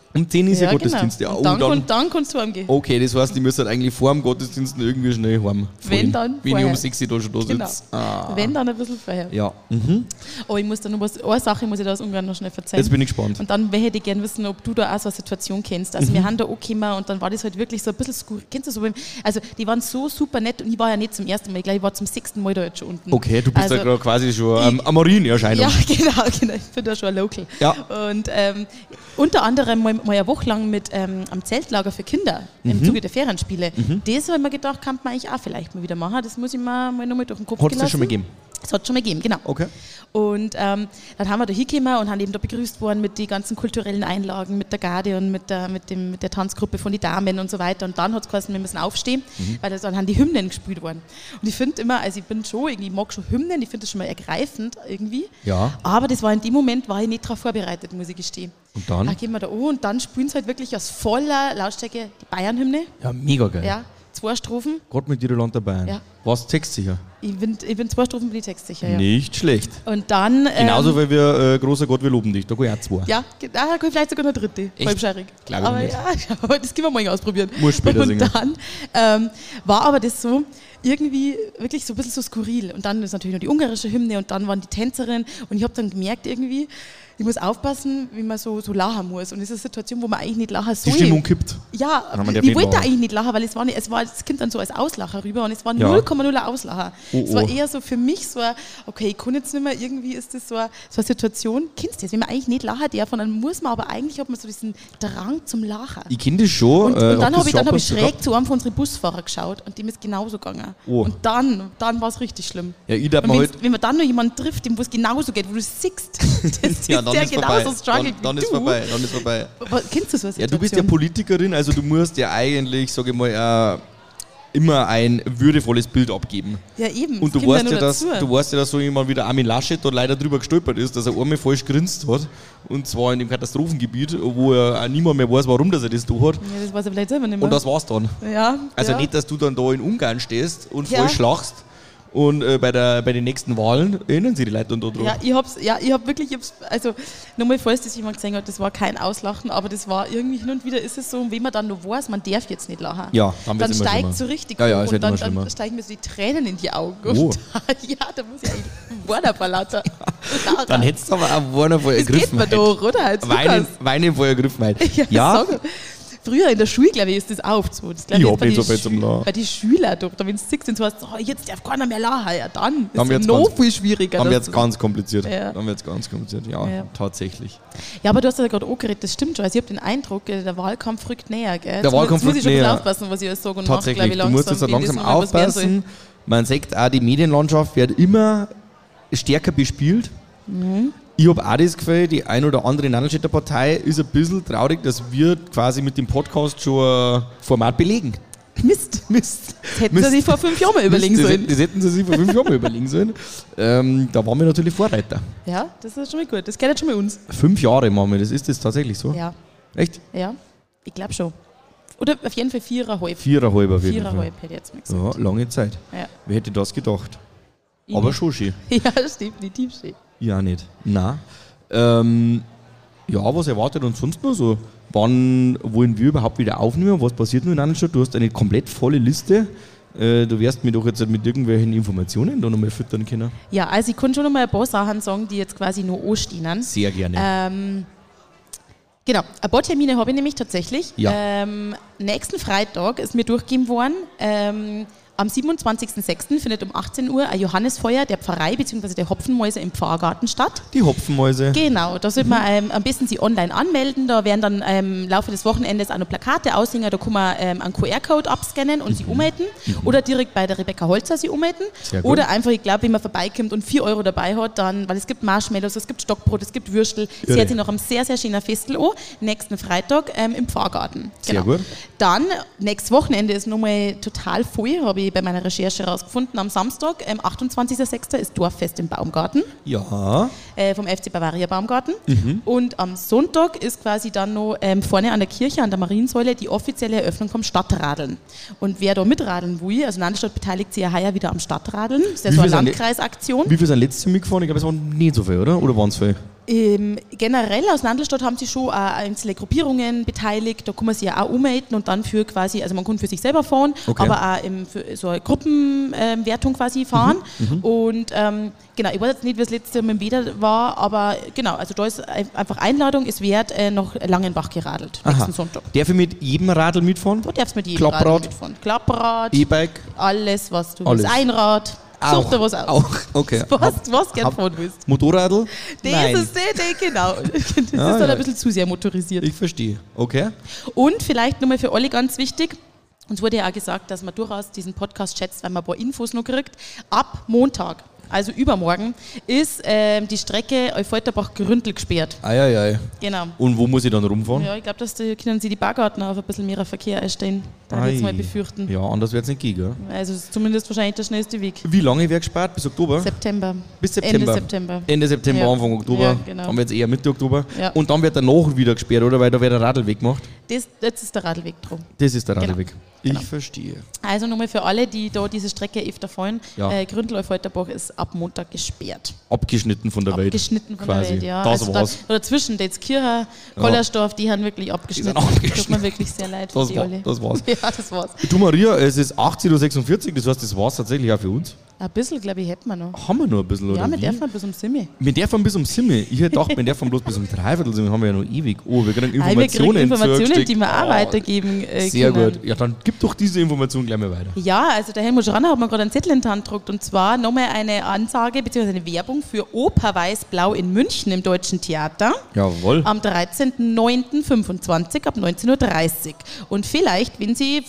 Um 10 ist ja
Genau.
Gottesdienst. Ja,
Und dann kannst du heimgehen.
Okay, das heißt, ich müsste halt eigentlich vor dem Gottesdienst noch irgendwie schnell heim.
Wenn dann
Wenn ich
vorher.
um 6 Uhr da schon da sitze.
Genau. Wenn dann ein bisschen vorher.
Ja.
Oh, ich muss da noch eine Sache muss ich da aus Ungarn noch schnell erzählen.
Jetzt bin ich gespannt.
Und dann hätte ich gerne wissen, ob du da auch so eine Situation kennst. Also wir haben da angekommen und dann war das halt wirklich so ein bisschen skurril. Kennst du so? Also die waren so super nett und ich war ja nicht zum ersten Mal, ich glaube, ich war zum 6. Mal da jetzt schon unten.
Okay, du bist
also,
da gerade quasi schon am Marienerscheinung.
Ja, genau, ich bin da schon ein Local.
Ja.
Und unter anderem mal eine Woche lang mit am Zeltlager für Kinder im Zuge der Ferienspiele. Das habe ich mir gedacht, kann man eigentlich auch vielleicht mal wieder machen. Das muss ich mir mal nochmal durch den Kopf gehen lassen.
Hat es schon mal gegeben?
Das hat schon mal gegeben, genau.
Okay.
Und dann haben wir da hingekommen und haben eben da begrüßt worden mit den ganzen kulturellen Einlagen, mit der Garde und mit der Tanzgruppe von den Damen und so weiter. Und dann hat es geheißen, wir müssen aufstehen, weil dann haben die Hymnen gespielt worden. Und ich finde immer, also ich mag schon Hymnen, ich finde das schon mal ergreifend irgendwie.
Ja.
Aber das war in dem Moment, war ich nicht darauf vorbereitet, muss ich gestehen.
Und dann?
Da gehen wir da an und dann spielen sie halt wirklich aus voller Lautstärke die Bayern-Hymne.
Ja, mega geil.
Ja, 2 Strophen.
Gerade mit Irland dabei.
Ja.
Was textsicher?
Ich bin 2 Strophen bin ich textsicher, ja.
Nicht schlecht.
Und dann...
Genauso, weil wir großer Gott, wir loben dich. Da gehe ich auch 2.
Ja, da kann ich vielleicht sogar noch 3. Halbscharig.
Glaube ich
Aber
nicht.
ja, aber das können wir mal ausprobieren.
Muss später
und
singen.
dann war aber das so irgendwie wirklich so ein bisschen so skurril. Und dann ist natürlich noch die ungarische Hymne und dann waren die Tänzerinnen und ich habe dann gemerkt irgendwie, ich muss aufpassen, wie man so lachen muss. Und das ist eine Situation, wo man eigentlich nicht lachen soll.
Die Stimmung kippt.
Ja,
man darf
ich
nicht
wollte
lachen.
eigentlich nicht lachen, weil es kommt dann so als Auslacher rüber und es war
Ja.
0,0 Auslacher.
Oh,
Es war
oh.
eher so für mich so, okay, ich kann jetzt nicht mehr, irgendwie ist das so eine Situation, kennst du das, wenn man eigentlich nicht lachen darf und dann muss man, aber eigentlich hat man so diesen Drang zum Lachen.
Ich kenne das schon.
Und dann habe ich
schon
schräg zu einem von unseren Busfahrer geschaut und dem ist genauso gegangen.
Oh.
Und dann war es richtig schlimm.
Ja, ich darf
Und
mir halt.
wenn man dann noch jemanden trifft, dem wo es genauso geht, wo du siehst, das
Ja,
ist
dann
der
ist vorbei.
genauso struggelt
Dann
wie
ist
du.
vorbei. Dann ist vorbei.
Aber kennst du so eine Situation?
Ja, du bist ja Politikerin, also du musst ja eigentlich, sage ich mal, immer ein würdevolles Bild abgeben.
Ja, eben.
Und
das
du
kommt
weißt,
noch
ja, dass,
dazu.
du weißt ja, dass so jemand wie der Armin Laschet da leider drüber gestolpert ist, dass er einmal falsch grinst hat. Und zwar in dem Katastrophengebiet, wo er auch niemand mehr weiß, warum dass er das da hat.
Ja, das weiß er vielleicht selber nicht mehr.
Und das war's dann.
ja,
Also
ja.
nicht, dass du dann da in Ungarn stehst und
Ja.
falsch lachst. Und bei den nächsten Wahlen erinnern sich die Leute dann da dran.
Also nochmal, falls das jemand gesehen hat, das war kein Auslachen, aber das war irgendwie hin und wieder ist es so, und wenn man dann noch weiß, man darf jetzt nicht lachen,
Ja, dann wird's immer
steigt
schlimmer.
so richtig
Ja, ja,
hoch
es
und
wird immer
dann
schlimmer.
steigen mir so die Tränen in die Augen.
Oh.
Und da muss ich eigentlich Warnerverlater.
Dann hättest du aber auch Warner vor
das geht
ergriffen.
mir doch, oder? Als
Weinen vor ergriffen.
Ja, sag. Früher in der Schule, glaube ich, ist das auch so. Das, glaub
Ich
jetzt
hab
bei
nicht
die
so viel zum Lachen.
Bei den Schülern doch, da wenn du siehst und so hast, oh, jetzt darf keiner mehr lachen, ja dann
Dann
ist
wird's
es noch
ganz-
viel schwieriger.
Dann
dass
wird es
du-
ganz kompliziert.
Ja.
Dann wird's ganz kompliziert. Ja,
Ja.
tatsächlich.
Ja, aber du hast ja gerade angeredet, das stimmt schon. Also ich habe den Eindruck, der Wahlkampf rückt näher. Gell?
Der Wahlkampf
jetzt muss ich
rückt
schon ein bisschen
näher.
aufpassen, was ich alles sage und mache,
Tatsächlich.
glaube ich,
Du musst jetzt
wenn
langsam
das noch mal was werden soll.
aufpassen. Man sagt auch, die Medienlandschaft wird immer stärker bespielt.
Mhm.
Ich habe auch das Gefühl, die ein oder andere Nandelstädter Partei ist ein bisschen traurig, dass wir quasi mit dem Podcast schon ein Format belegen.
Mist.
Mist.
Das hätten sie sich vor 5 Jahren mal überlegen
Mist,
sollen.
Das hätten sie sich vor 5 Jahren mal überlegen sollen. Da waren wir natürlich Vorreiter.
Ja, das ist schon mal gut. Das geht jetzt schon mal uns.
5 Jahre machen wir das. Ist das tatsächlich so?
Ja,
Echt?
ja. Ich glaube schon. Oder auf jeden Fall 4,5.
4,5 auf jeden
4,5
Fall.
hätte ich jetzt mal gesagt.
Ja, lange Zeit.
Ja.
Wer hätte das gedacht?
Ich
Aber
nicht.
schon schön.
Ja, das ist definitiv schön.
Ja, nicht. Nein. Ja, was erwartet uns sonst noch so? Wann wollen wir überhaupt wieder aufnehmen? Was passiert noch in Annenstadt? Du hast eine komplett volle Liste. Du wirst mich doch jetzt mit irgendwelchen Informationen da nochmal füttern können.
Ja, also ich kann schon noch mal ein paar Sachen sagen, die jetzt quasi noch anstehen.
Sehr gerne.
Genau, ein paar Termine habe ich nämlich tatsächlich.
Ja.
Nächsten Freitag ist mir durchgegeben worden, am 27.06. findet um 18 Uhr ein Johannesfeuer der Pfarrei bzw. der Hopfenmäuse im Pfarrgarten statt.
Die Hopfenmäuse.
Genau, da sollte man am besten sich online anmelden. Da werden dann im Laufe des Wochenendes auch noch Plakate aushängen. Da kann man einen QR-Code abscannen und sie ummelden. Oder direkt bei der Rebecca Holzer sie ummelden.
Sehr gut.
Oder einfach, ich glaube, wenn man vorbeikommt und 4 Euro dabei hat, dann, weil es gibt Marshmallows, es gibt Stockbrot, es gibt Würstel. Sie
Irre.
hat sich noch am sehr, sehr schönen Festel an. Nächsten Freitag im Pfarrgarten.
Sehr gut.
Dann, nächstes Wochenende ist nochmal total voll, habe ich bei meiner Recherche herausgefunden. Am Samstag, 28.06. ist Dorffest im Baumgarten.
Ja.
Vom FC Bavaria Baumgarten. Und am Sonntag ist quasi dann noch vorne an der Kirche, an der Mariensäule, die offizielle Eröffnung vom Stadtradeln. Und wer da mitradeln will, also Nandelstadt beteiligt sich ja heuer wieder am Stadtradeln. Das ist ja
Wie
so
viel
eine
sind
Landkreisaktion.
Wie viel sind letztes Jahr mitgefahren? Ich glaube, es waren nicht so viel, oder? Oder waren es viel?
Generell aus Nandlstadt haben sich schon einzelne Gruppierungen beteiligt, da kann man sich ja auch ummelden und dann für quasi, also man kann für sich selber fahren, aber auch für so eine Gruppenwertung quasi fahren. Und genau, ich weiß jetzt nicht, wie das letzte Mal im Weder war, aber genau, also da ist einfach Einladung, es wird nach Langenbach geradelt, nächsten Sonntag.
Darf ich mit jedem Radl mitfahren?
Du darfst mit jedem Radl mitfahren. Klapprad,
E-Bike,
alles, was du willst. Einrad. Such dir was aus.
Auch, okay.
Was gern fahren willst.
Motorradl?
Nein. Genau. Das ist dann ein bisschen zu sehr motorisiert.
Ich verstehe. Okay.
Und vielleicht nochmal für alle ganz wichtig, uns wurde ja auch gesagt, dass man durchaus diesen Podcast schätzt, weil man ein paar Infos noch kriegt. Ab Montag, also übermorgen, ist die Strecke Eufolterbach-Gründel gesperrt.
Ei.
Genau.
Und wo muss ich dann rumfahren?
Ja, ich glaube, dass können Sie die Baggarten auf ein bisschen mehr Verkehr einstellen. Da würde ich mal befürchten.
Ja, anders wird es nicht gehen, gell?
Also es ist zumindest wahrscheinlich der schnellste Weg.
Wie lange wird gesperrt? Bis Oktober?
September.
Bis September. Ende September, ja. Anfang Oktober.
Ja, genau.
Dann wird es eher Mitte Oktober.
Ja.
Und dann wird danach wieder gesperrt, oder? Weil da wird der Radlweg gemacht.
Jetzt ist der Radlweg dran.
Das ist der Radlweg.
Genau.
Ich verstehe.
Also nochmal für alle, die da diese Strecke öfter fahren,
ja.
Gründel-Eufolterbach ist ab Montag gesperrt.
Abgeschnitten von der Welt.
Abgeschnitten von
quasi.
der Welt, ja.
Das
also
war's.
Oder zwischen Detzkircher, Kollersdorf, die haben wirklich abgeschnitten. Tut mir wirklich sehr leid für die alle.
Das war's.
Ja, das war's.
Du Maria, es ist 18.46 Uhr, das heißt, das war's tatsächlich auch für uns.
Ein bisschen, glaube ich, hätten wir noch.
Haben wir noch ein bisschen, oder?
Ja, wir dürfen bis um Simme.
Wir dürfen bis um Simme. Ich hätte gedacht, wir dürfen bloß bis um Dreiviertel Simme, haben wir ja noch ewig. Oh, wir kriegen
Informationen, die wir auch weitergeben
sehr
können.
gut. Ja, dann gib doch diese Information gleich mal weiter.
Ja, also der Helmut Schranner hat mir gerade einen Zettel in die Hand gedruckt und zwar nochmal eine Ansage bzw. eine Werbung für Oper Weiß-Blau in München im Deutschen Theater.
Jawohl.
Am 13.09.25 ab 19.30 Uhr. Und vielleicht, wenn Sie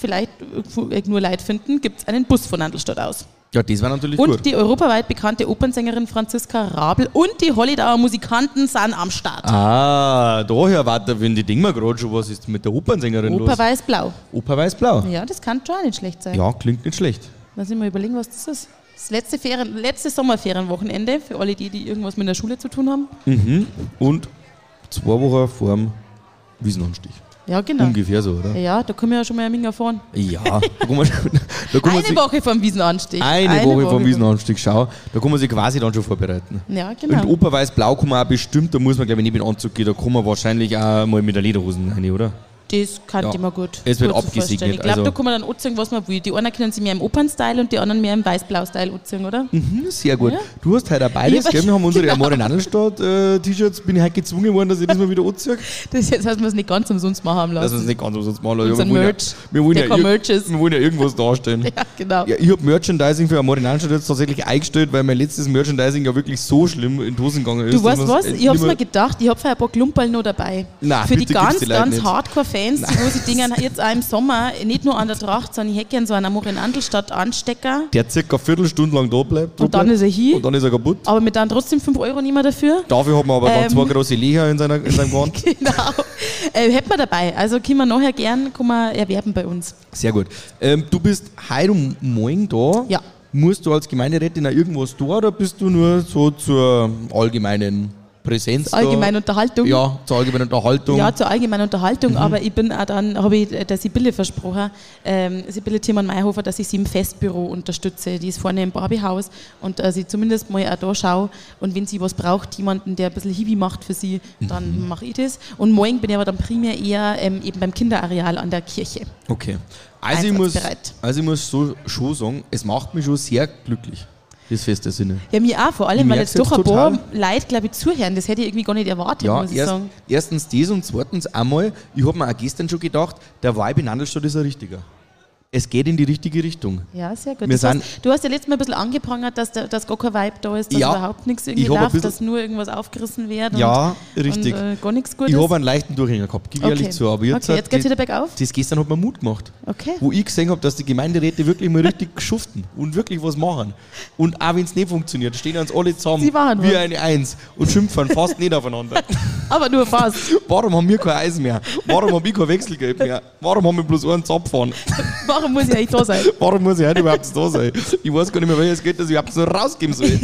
nur Leid finden, gibt es einen Bus von Nandlstadt aus.
Ja, das war natürlich
und
gut.
Und die europaweit bekannte Opernsängerin Franziska Rabel und die Hollidauer Musikanten sind am Start.
Daher warte, wenn die Denken wir gerade schon, was ist mit der Opernsängerin los?
Oper Weiß-Blau.
Oper Weiß-Blau.
Ja, das kann schon auch nicht schlecht sein.
Ja, klingt nicht schlecht.
Lass mich mal überlegen, was das ist. Das letzte Sommerferienwochenende für alle die irgendwas mit der Schule zu tun haben.
Und 2 Wochen vor dem Wiesenanstich.
Ja, genau.
Ungefähr so, oder?
Ja, da können wir ja schon mal ein wenig erfahren.
Ja, da
eine Woche vom Wiesenanstieg.
Eine Woche vom Wiesenanstieg, schau. Da kann man sich quasi dann schon vorbereiten.
Ja, genau.
Und Oper Weiß-Blau kann man auch bestimmt, da muss man glaube ich nicht mit Anzug gehen, da kann man wahrscheinlich auch mal mit der Lederhosen rein, oder?
Das kannte ich mir gut.
Es wird abgesegnet.
Ich glaube, da kann man dann anziehen, was man will. Die einen können sich mehr im Opern-Style und die anderen mehr im Weiß-Blau-Style anziehen, oder?
Sehr gut.
Ja.
Du hast heute auch beides, gell? Wir haben unsere Amore Nandlstadt-T-Shirts, bin ich heute gezwungen worden, dass ich das mal wieder anziehe.
Das jetzt heißt, wir es nicht ganz umsonst machen haben lassen.
Dass wir es nicht ganz umsonst machen lassen.
Unser Merch. Wir wollen
ja irgendwas darstellen.
Ja, genau.
Ja, ich habe Merchandising für Amore Nandlstadt jetzt tatsächlich eingestellt, weil mein letztes Merchandising ja wirklich so schlimm in die Hosen gegangen ist.
Du weißt was? Ich habe mir gedacht, ich habe für ein paar Klumperl noch dabei.
Nein,
für die ganz
nicht.
Hardcore-Fans, wo sie Dinge jetzt auch im Sommer nicht nur an der Tracht, sondern ich hätte gerne so einen Amore Nandlstadt Anstecker.
Der circa eine Viertelstunde lang da bleibt.
Und dann ist er hier.
Und dann ist er kaputt.
Aber mit dann trotzdem 5 Euro nicht mehr dafür.
Dafür hat man aber dann 2 große Löcher in seinem Gewand.
Genau. Hätten wir dabei. Also können wir nachher gern erwerben bei uns.
Sehr gut. Du bist heute und morgen da.
Ja.
Musst du als Gemeinderätin auch irgendwas da oder bist du nur so zur allgemeinen Präsenz?
Zur allgemeinen Unterhaltung?
Ja, zur allgemeinen Unterhaltung.
Ja, zur allgemeinen Unterhaltung, aber ich bin auch dann, habe ich der Sibylle versprochen, Sibylle Thiemann-Meyerhofer, dass ich sie im Festbüro unterstütze. Die ist vorne im Barbiehaus und dass ich zumindest mal auch da schaue und wenn sie was braucht, jemanden, der ein bisschen Hiwi macht für sie, dann mache ich das. Und morgen bin ich aber dann primär eher eben beim Kinderareal an der Kirche.
Okay. Also ich muss so schon sagen, es macht mich schon sehr glücklich. Das feste Sinne.
Ja, mir auch, vor allem, weil jetzt doch ein paar Leute, glaube ich, zuhören. Das hätte ich irgendwie gar nicht erwartet, muss ich sagen.
Erstens das und zweitens einmal, ich habe mir auch gestern schon gedacht, der Vibe in Nandlstadt ist ein richtiger. Es geht in die richtige Richtung.
Ja, sehr gut. Das heißt, du hast ja letztes Mal ein bisschen angeprangert, dass gar kein Vibe da ist, dass überhaupt nichts irgendwie läuft, dass nur irgendwas aufgerissen wird.
Ja, richtig.
Und gar nichts Gutes.
Ich habe einen leichten Durchhänger gehabt, gebe ich ehrlich zu. Aber
jetzt geht es wieder bergauf?
Das gestern hat mir Mut gemacht.
Okay.
Wo ich gesehen habe, dass die Gemeinderäte wirklich mal richtig schuften und wirklich was machen. Und auch wenn es nicht funktioniert, stehen uns alle zusammen wie eine Eins und schimpfen fast nicht aufeinander.
Aber nur fast.
Warum haben wir kein Eis mehr? Warum habe ich kein Wechselgeld mehr? Warum haben wir bloß einen Zapfhahn?
Warum muss ich eigentlich da sein?
Warum muss ich heute überhaupt da sein? Ich weiß gar nicht mehr, welches Geld das ich überhaupt so rausgeben soll.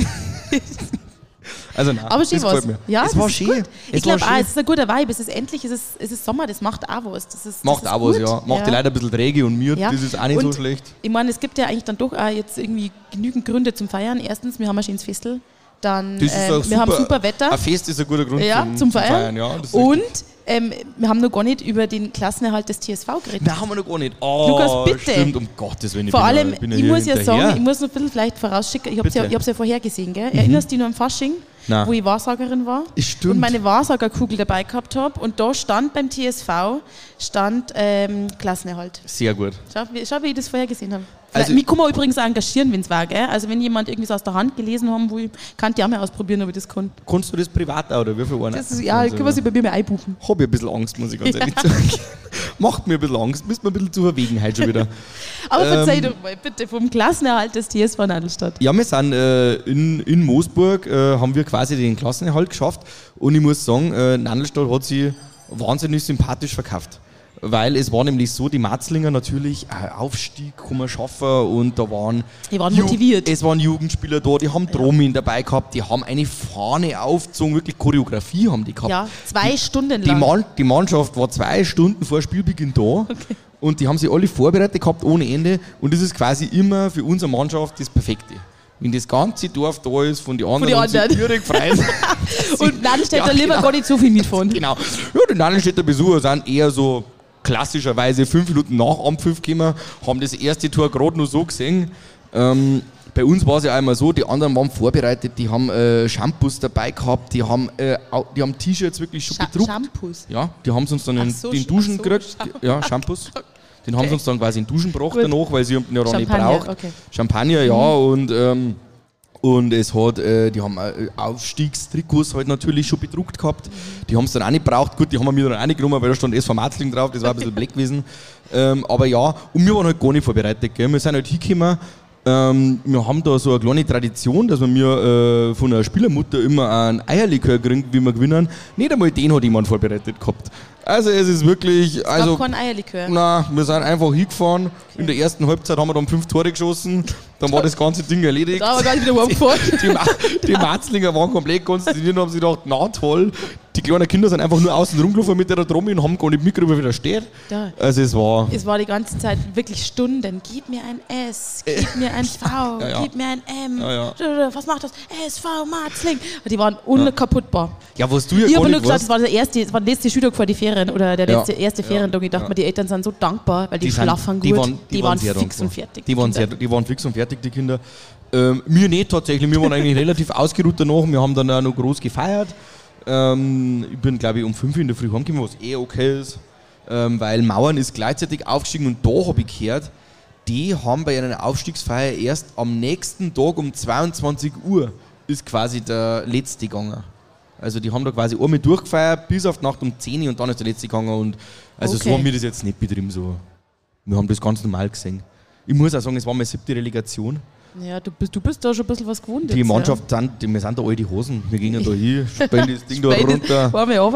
Also nein,
aber schön
das mir.
Ja,
es war schön.
Ich glaube auch, es ist ein guter Vibe. Es ist Sommer, das macht auch was.
Macht auch was, ja. Macht die Leute ein bisschen träge und mir, das ist auch nicht so schlecht.
Ich meine, es gibt ja eigentlich dann doch auch jetzt irgendwie genügend Gründe zum Feiern. Erstens, wir haben ein schönes Festel. Dann,
Das ist
wir haben super Wetter.
Ein Fest ist ein guter Grund
zum Feiern.
Ja, das ist
und
richtig.
Wir haben noch gar nicht über den Klassenerhalt des TSV geredet.
Nein, haben wir noch gar nicht. Oh,
Lukas, bitte.
Stimmt, um Gottes Willen.
Vor allem, ich muss ja
hinterher.
sagen, ich muss noch ein bisschen vielleicht vorausschicken, ich habe es ja vorher gesehen, gell? Erinnerst du dich noch am Fasching,
Nein.
wo ich Wahrsagerin war?
Stimmt.
Und meine Wahrsagerkugel dabei gehabt habe und da stand beim TSV Klassenerhalt.
Sehr gut.
Schau, wie ich das vorher gesehen habe.
Also,
mich kann man übrigens auch engagieren, wenn es war, gell? Also wenn jemand irgendwie so aus der Hand gelesen haben will, kann ich auch mal ausprobieren, ob ich das kann.
Kannst du das privat auch, oder wie viel
Das ist, ja, können wir sich bei mir mal einbuchen.
Habe ich ein bisschen Angst, muss ich ganz ehrlich sagen. Macht mir ein bisschen Angst, müsst mir ein bisschen zu Verwegenheit schon wieder.
Aber verzeih doch mal, bitte, vom Klassenerhalt des TSV Nadelstadt.
Ja, wir sind in Moosburg, haben wir quasi den Klassenerhalt geschafft und ich muss sagen, Nadelstadt hat sich wahnsinnig sympathisch verkauft. Weil es war nämlich so, die Marzlinger natürlich Aufstieg kann man schaffen und da waren...
Die waren motiviert.
Es waren Jugendspieler da, die haben Dromin dabei gehabt, die haben eine Fahne aufgezogen, wirklich Choreografie haben die gehabt.
Ja, 2 Stunden lang.
Die Mannschaft war 2 Stunden vor Spielbeginn da.
Okay.
Und die haben sich alle vorbereitet gehabt ohne Ende und das ist quasi immer für unsere Mannschaft das Perfekte. Wenn das ganze Dorf da ist, von den anderen, und sich irre gefreut.
Und Nadelstädter lieber gar nicht so viel mitfahren.
Genau. Ja, die Nadelstädter Besucher sind eher so klassischerweise 5 Minuten nach Ampfiff gekommen, haben das erste Tor gerade noch so gesehen. Bei uns war es ja einmal so, die anderen waren vorbereitet, die haben Shampoos dabei gehabt, die haben T-Shirts wirklich schon bedruckt.
Shampoos?
Ja, die haben uns dann den Duschen gekriegt. Ja, Shampoos. Den haben sie uns dann quasi in den Duschen gebracht danach, weil sie ihn ja nicht braucht. Okay. Champagner, ja, und es hat, die haben Aufstiegstrikots halt natürlich schon bedruckt gehabt. Die haben es dann auch nicht gebraucht. Gut, die haben wir mir dann auch nicht genommen, weil da stand SV Marzling drauf, das war ein bisschen black gewesen. Aber ja, und wir waren halt gar nicht vorbereitet. Gell. Wir sind halt hingekommen. Wir haben da so eine kleine Tradition, dass wir von einer Spielermutter immer einen Eierlikör kriegen, wie wir gewinnen. Nicht einmal den hat jemand vorbereitet gehabt. Also es ist wirklich... Also,
es gab kein Eierlikör?
Nein, wir sind einfach hingefahren. Okay. In der ersten Halbzeit haben wir dann 5 Tore geschossen. Dann war das ganze Ding erledigt.
Da haben wir gar nicht wieder heimgefahren.
Die Marzlinger waren komplett konzentriert und haben sich gedacht, na toll. Die kleinen Kinder sind einfach nur außen rumgelaufen mit der Trommel und haben gar nicht mitgekriegt, wie der steht.
Da.
Also es war
die ganze Zeit wirklich Stunden. Gib mir ein S, gib mir ein V, ja. Gib mir ein M. Ja. Was macht das? SV Marzling. Die waren unkaputtbar.
Ja, was du ja
ich habe nur gesagt, das war der letzte Schultag vor die Ferien oder der erste Ferientag. Ich dachte mir, die Eltern sind so dankbar, weil die schlafen gut. Die waren fix und fertig.
Die waren fix und fertig, die Kinder. Wir nicht tatsächlich. Wir waren eigentlich relativ ausgeruht danach. Wir haben dann auch noch groß gefeiert. Ich bin, glaube ich, um 5 Uhr in der Früh heimgekommen, was okay ist, weil Mauern ist gleichzeitig aufgestiegen und da habe ich gehört, die haben bei einer Aufstiegsfeier erst am nächsten Tag um 22 Uhr ist quasi der letzte gegangen. Also die haben da quasi einmal durchgefeiert bis auf die Nacht um 10 Uhr und dann ist der letzte gegangen und also so haben wir das jetzt nicht betrieben. So. Wir haben das ganz normal gesehen. Ich muss auch sagen, es war meine 7. Relegation.
Ja, du bist da schon ein bisschen was gewohnt.
Die Mannschaft, wir sind da all die Hosen. Wir gehen da hin, spielen das Ding da runter.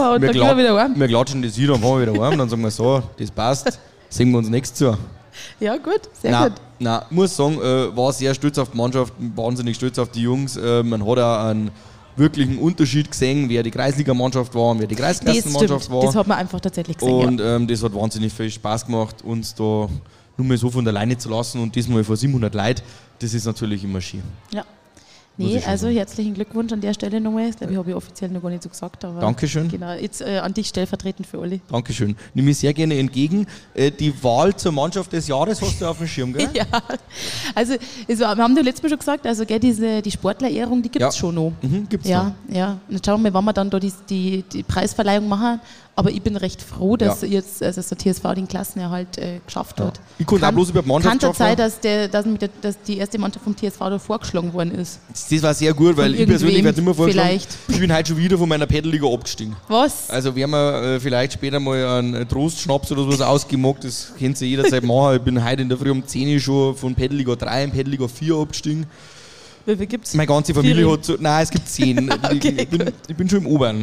Wir klatschen das hin, dann fahren wir wieder heim. Dann sagen wir so, das passt, sehen wir uns nächstes zu.
Ja, gut, sehr gut.
Nein, muss sagen, war sehr stolz auf die Mannschaft, wahnsinnig stolz auf die Jungs. Man hat auch einen wirklichen Unterschied gesehen, wer die Kreisliga-Mannschaft war und wer die Kreisklassenmannschaft war.
Das hat man einfach tatsächlich gesehen.
Und das hat wahnsinnig viel Spaß gemacht, uns da nur mal so von der Leine zu lassen und diesmal vor 700 Leuten. Das ist natürlich immer schön.
Ja. Nee, also herzlichen Glückwunsch an der Stelle nochmal. Das glaube ich, habe ich offiziell noch gar nicht so gesagt. Aber
Dankeschön.
Genau, jetzt an dich stellvertretend für alle.
Dankeschön. Nehme ich sehr gerne entgegen. Die Wahl zur Mannschaft des Jahres hast du auf dem Schirm, gell?
Ja, also wir haben ja letztes Mal schon gesagt, also gell, die Sportlerehrung, die gibt es schon noch.
Gibt's
noch. Ja. Und jetzt schauen wir, wann wir dann da die Preisverleihung machen. Aber ich bin recht froh, dass jetzt der TSV den Klassenerhalt geschafft hat.
Ich konnte auch bloß über die Mannschaft
schaffen. Kann es sein, dass die erste Mannschaft vom TSV da vorgeschlagen worden ist?
Das war sehr gut, weil ich persönlich werde immer vorgeschlagen, ich bin heute schon wieder von meiner Pedalliga abgestiegen.
Was?
Also werden wir vielleicht später mal einen Trostschnaps oder sowas ausgemacht, das könnt ihr jederzeit machen. Ich bin heute in der Früh um 10 Uhr schon von Pedalliga 3 in Pedalliga 4 abgestiegen.
Wie viel gibt's?
Meine ganze Familie hat so, nein, es gibt 10.
Okay,
ich bin schon im Oberen.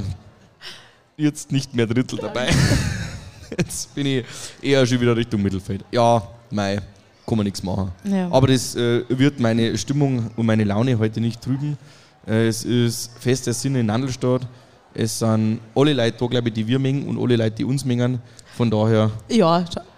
Jetzt nicht mehr Drittel dabei. Jetzt bin ich eher schon wieder Richtung Mittelfeld. Ja, kann man nichts machen. Ja. Aber das wird meine Stimmung und meine Laune heute nicht trüben. Es ist fester Sinn in Nadelstadt. Es sind alle Leute da, glaube ich, die wir mengen und alle Leute, die uns mengen. Von daher...
Ja,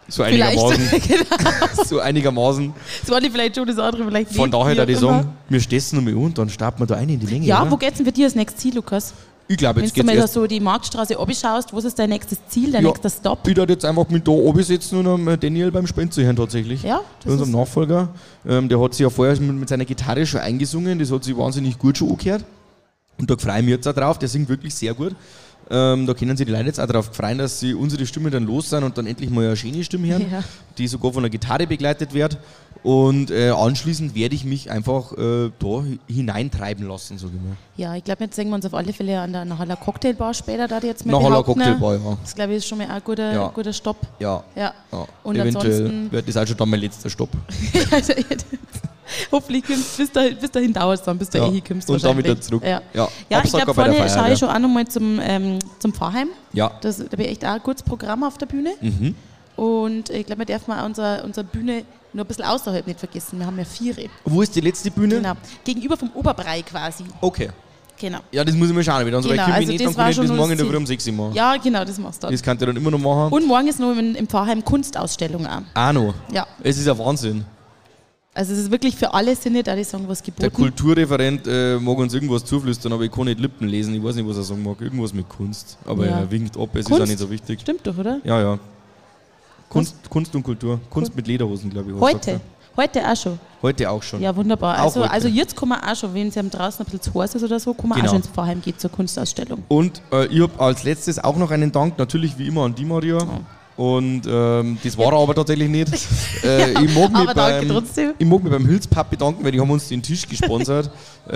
So einigermaßen.
Genau.
So einigermaßen.
Das war die vielleicht schon, das andere vielleicht nicht.
Von daher, da
wie
die
auch immer.
sagen, wir stessen nochmal und dann starten wir da ein in die Menge.
Ja,
oder?
wo geht's denn für dich als nächstes Ziel, Lukas?
Ich glaube,
Wenn
jetzt
du
geht's
mal da
erst.
so die Marktstraße abschaust, was ist dein nächstes Ziel, dein nächster Stop?
Ich würde jetzt einfach mit da oben sitzen und am Daniel beim Spielen zu hören tatsächlich.
Ja,
Bei unserem Nachfolger. Der hat sich ja vorher mit seiner Gitarre schon eingesungen, das hat sich wahnsinnig gut schon angehört. Und da freue ich mich jetzt auch drauf, der singt wirklich sehr gut. Da können sich die Leute jetzt auch darauf freuen, dass sie unsere Stimme dann los sind und dann endlich mal eine schöne Stimme hören,
Ja.
die sogar von der Gitarre begleitet wird. Und anschließend werde ich mich einfach da hineintreiben lassen, sage ich mal.
Ja, ich glaube, jetzt sehen wir uns auf alle Fälle an der Nahaller Cocktailbar später, da die jetzt mal
Nahaller
behaupten.
Cocktailbar, ja.
Das glaube ich ist schon mal ein guter Stopp.
Ja.
Ja.
Ja.
Und
Eventuell
ansonsten-
wird das auch schon dann mein letzter Stopp.
Also, hoffentlich bis dahin dauert es dann, bis du
Ja.
hinkommst.
Und dann
wahrscheinlich.
wieder zurück.
Ja,
Ja,
ja ich
Absacker
glaube,
bei der
vorne schaue
Feier,
ich schon auch nochmal zum Pfarrheim.
Ja.
Da habe ich echt auch ein gutes Programm auf der Bühne.
Mhm.
Und ich glaube, wir dürfen auch unsere Bühne nur ein bisschen außerhalb nicht vergessen. Wir haben ja 4.
Wo ist die letzte Bühne?
Genau. Gegenüber vom Oberbrei quasi.
Okay.
Genau.
Ja, das muss ich mal schauen. Weil dann
Genau,
Kimi
also
nicht,
das
dann
war
kann ich
schon
das
nur
morgen in
das
der Früh
Ziel.
um 6 Uhr machen.
Ja, genau, das machst du dann.
Das kann ich dann immer noch machen.
Und morgen ist noch im Pfarrheim Kunstausstellung auch.
Auch noch.
Ja.
Es ist ein Wahnsinn.
Also es ist wirklich für alle Sinne, da die sagen, was
Der
geboten.
Kulturreferent mag uns irgendwas zuflüstern, aber ich kann nicht Lippen lesen. Ich weiß nicht, was er sagen mag. Irgendwas mit Kunst. Aber
Ja.
er winkt ab, es ist
Kunst?
auch nicht so wichtig.
Stimmt doch, oder?
Ja, ja. Kunst und Kultur. Kunst mit Lederhosen, glaube ich. sagt er.
Heute auch schon.
Heute auch schon.
Ja, wunderbar.
Auch
Also,
heute.
also jetzt kann man auch schon, wenn es einem draußen ein bisschen zu heiß ist oder so, kann man
Genau.
auch schon ins Pfarrheim gehen zur Kunstausstellung.
Und ich habe als letztes auch noch einen Dank, natürlich wie immer an die Maria. Und das war er aber tatsächlich nicht. Ich mag mich
aber danke trotzdem.
Ich mag mich beim Hilfspub bedanken, weil die haben uns den Tisch gesponsert.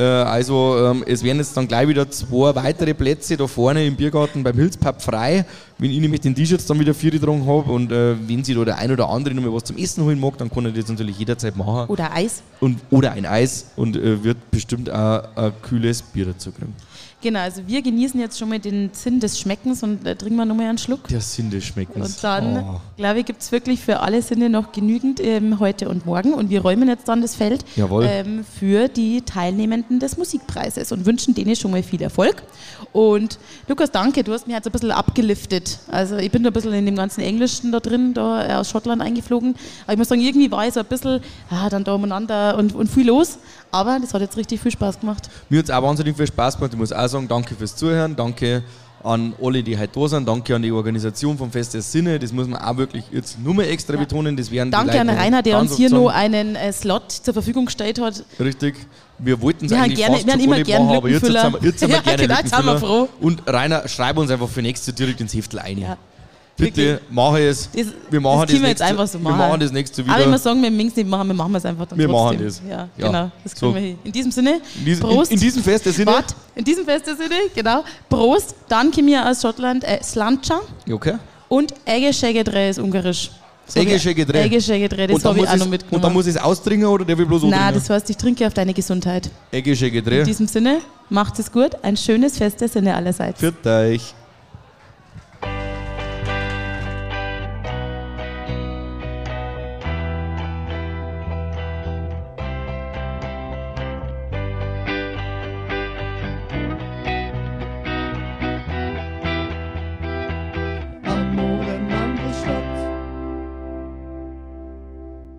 Es werden jetzt dann gleich wieder 2 weitere Plätze da vorne im Biergarten beim Hilfspub frei. Wenn ich nämlich den T-Shirts dann wieder 4 getragen habe und wenn sich da der ein oder andere noch mal was zum Essen holen mag, dann kann er das natürlich jederzeit machen.
Oder Eis.
Oder ein Eis und wird bestimmt auch ein kühles Bier dazu kriegen.
Genau, also wir genießen jetzt schon mal den Sinn des Schmeckens und trinken wir nochmal einen Schluck.
Der Sinn des Schmeckens.
Und dann, glaube ich, gibt es wirklich für alle Sinne noch genügend heute und morgen. Und wir räumen jetzt dann das Feld
Jawohl.
für die Teilnehmenden des Musikpreises und wünschen denen schon mal viel Erfolg. Und Lukas, danke, du hast mich jetzt ein bisschen abgeliftet. Also ich bin da ein bisschen in dem ganzen Englischen da drin, da aus Schottland eingeflogen. Aber ich muss sagen, irgendwie war ich so ein bisschen dann da umeinander und viel los. Aber das hat jetzt richtig viel Spaß gemacht.
Mir hat es auch wahnsinnig viel Spaß gemacht. Ich muss auch sagen, danke fürs Zuhören, danke an alle, die heute da sind, danke an die Organisation vom Fest der Sinne, das muss man auch wirklich jetzt nur mal extra betonen. Das werden die
Danke
Leute
an
noch
Rainer, der
ganz
uns hier
oft
noch
sagen.
einen Slot zur Verfügung gestellt hat.
Richtig, wir wollten es
Wir haben
eigentlich
gerne-
fast
wir haben
schon
immer
alle
gern
machen, aber jetzt sind
Lückenfüller.
wir, jetzt sind wir
Ja,
gerne
genau, jetzt sind wir
Lückenfüller.
froh.
Und Rainer, schreib uns einfach für nächstes direkt ins Heftel ein.
Ja.
Bitte,
Wirklich.
mach es. Wir machen das
können wir jetzt
nächste,
einfach so machen.
Wir machen das nächste wieder.
Aber wenn wir sagen, wir mögen es nicht machen, wir machen es einfach dann
Wir
trotzdem.
machen das.
Ja,
Ja.
genau. Das kriegen
So.
wir hin. In diesem Sinne,
in diesem Fest der Sinne.
Wart, in diesem Fest der Sinne, genau. Prost. Dann kommen wir aus Schottland Slancha
Okay.
und Egeshegedre ist ungarisch.
Egeshegedre.
Egeshegedre, das
Und dann
habe ich
muss
auch
es-
noch
Und
mitgenommen.
dann muss ich es austrinken oder der will bloß
Nein,
antrinken?
das heißt, ich trinke auf deine Gesundheit. In
Egeshegedre.
diesem Sinne, macht es gut. Ein schönes Fest der Sinne allerseits.
Für euch.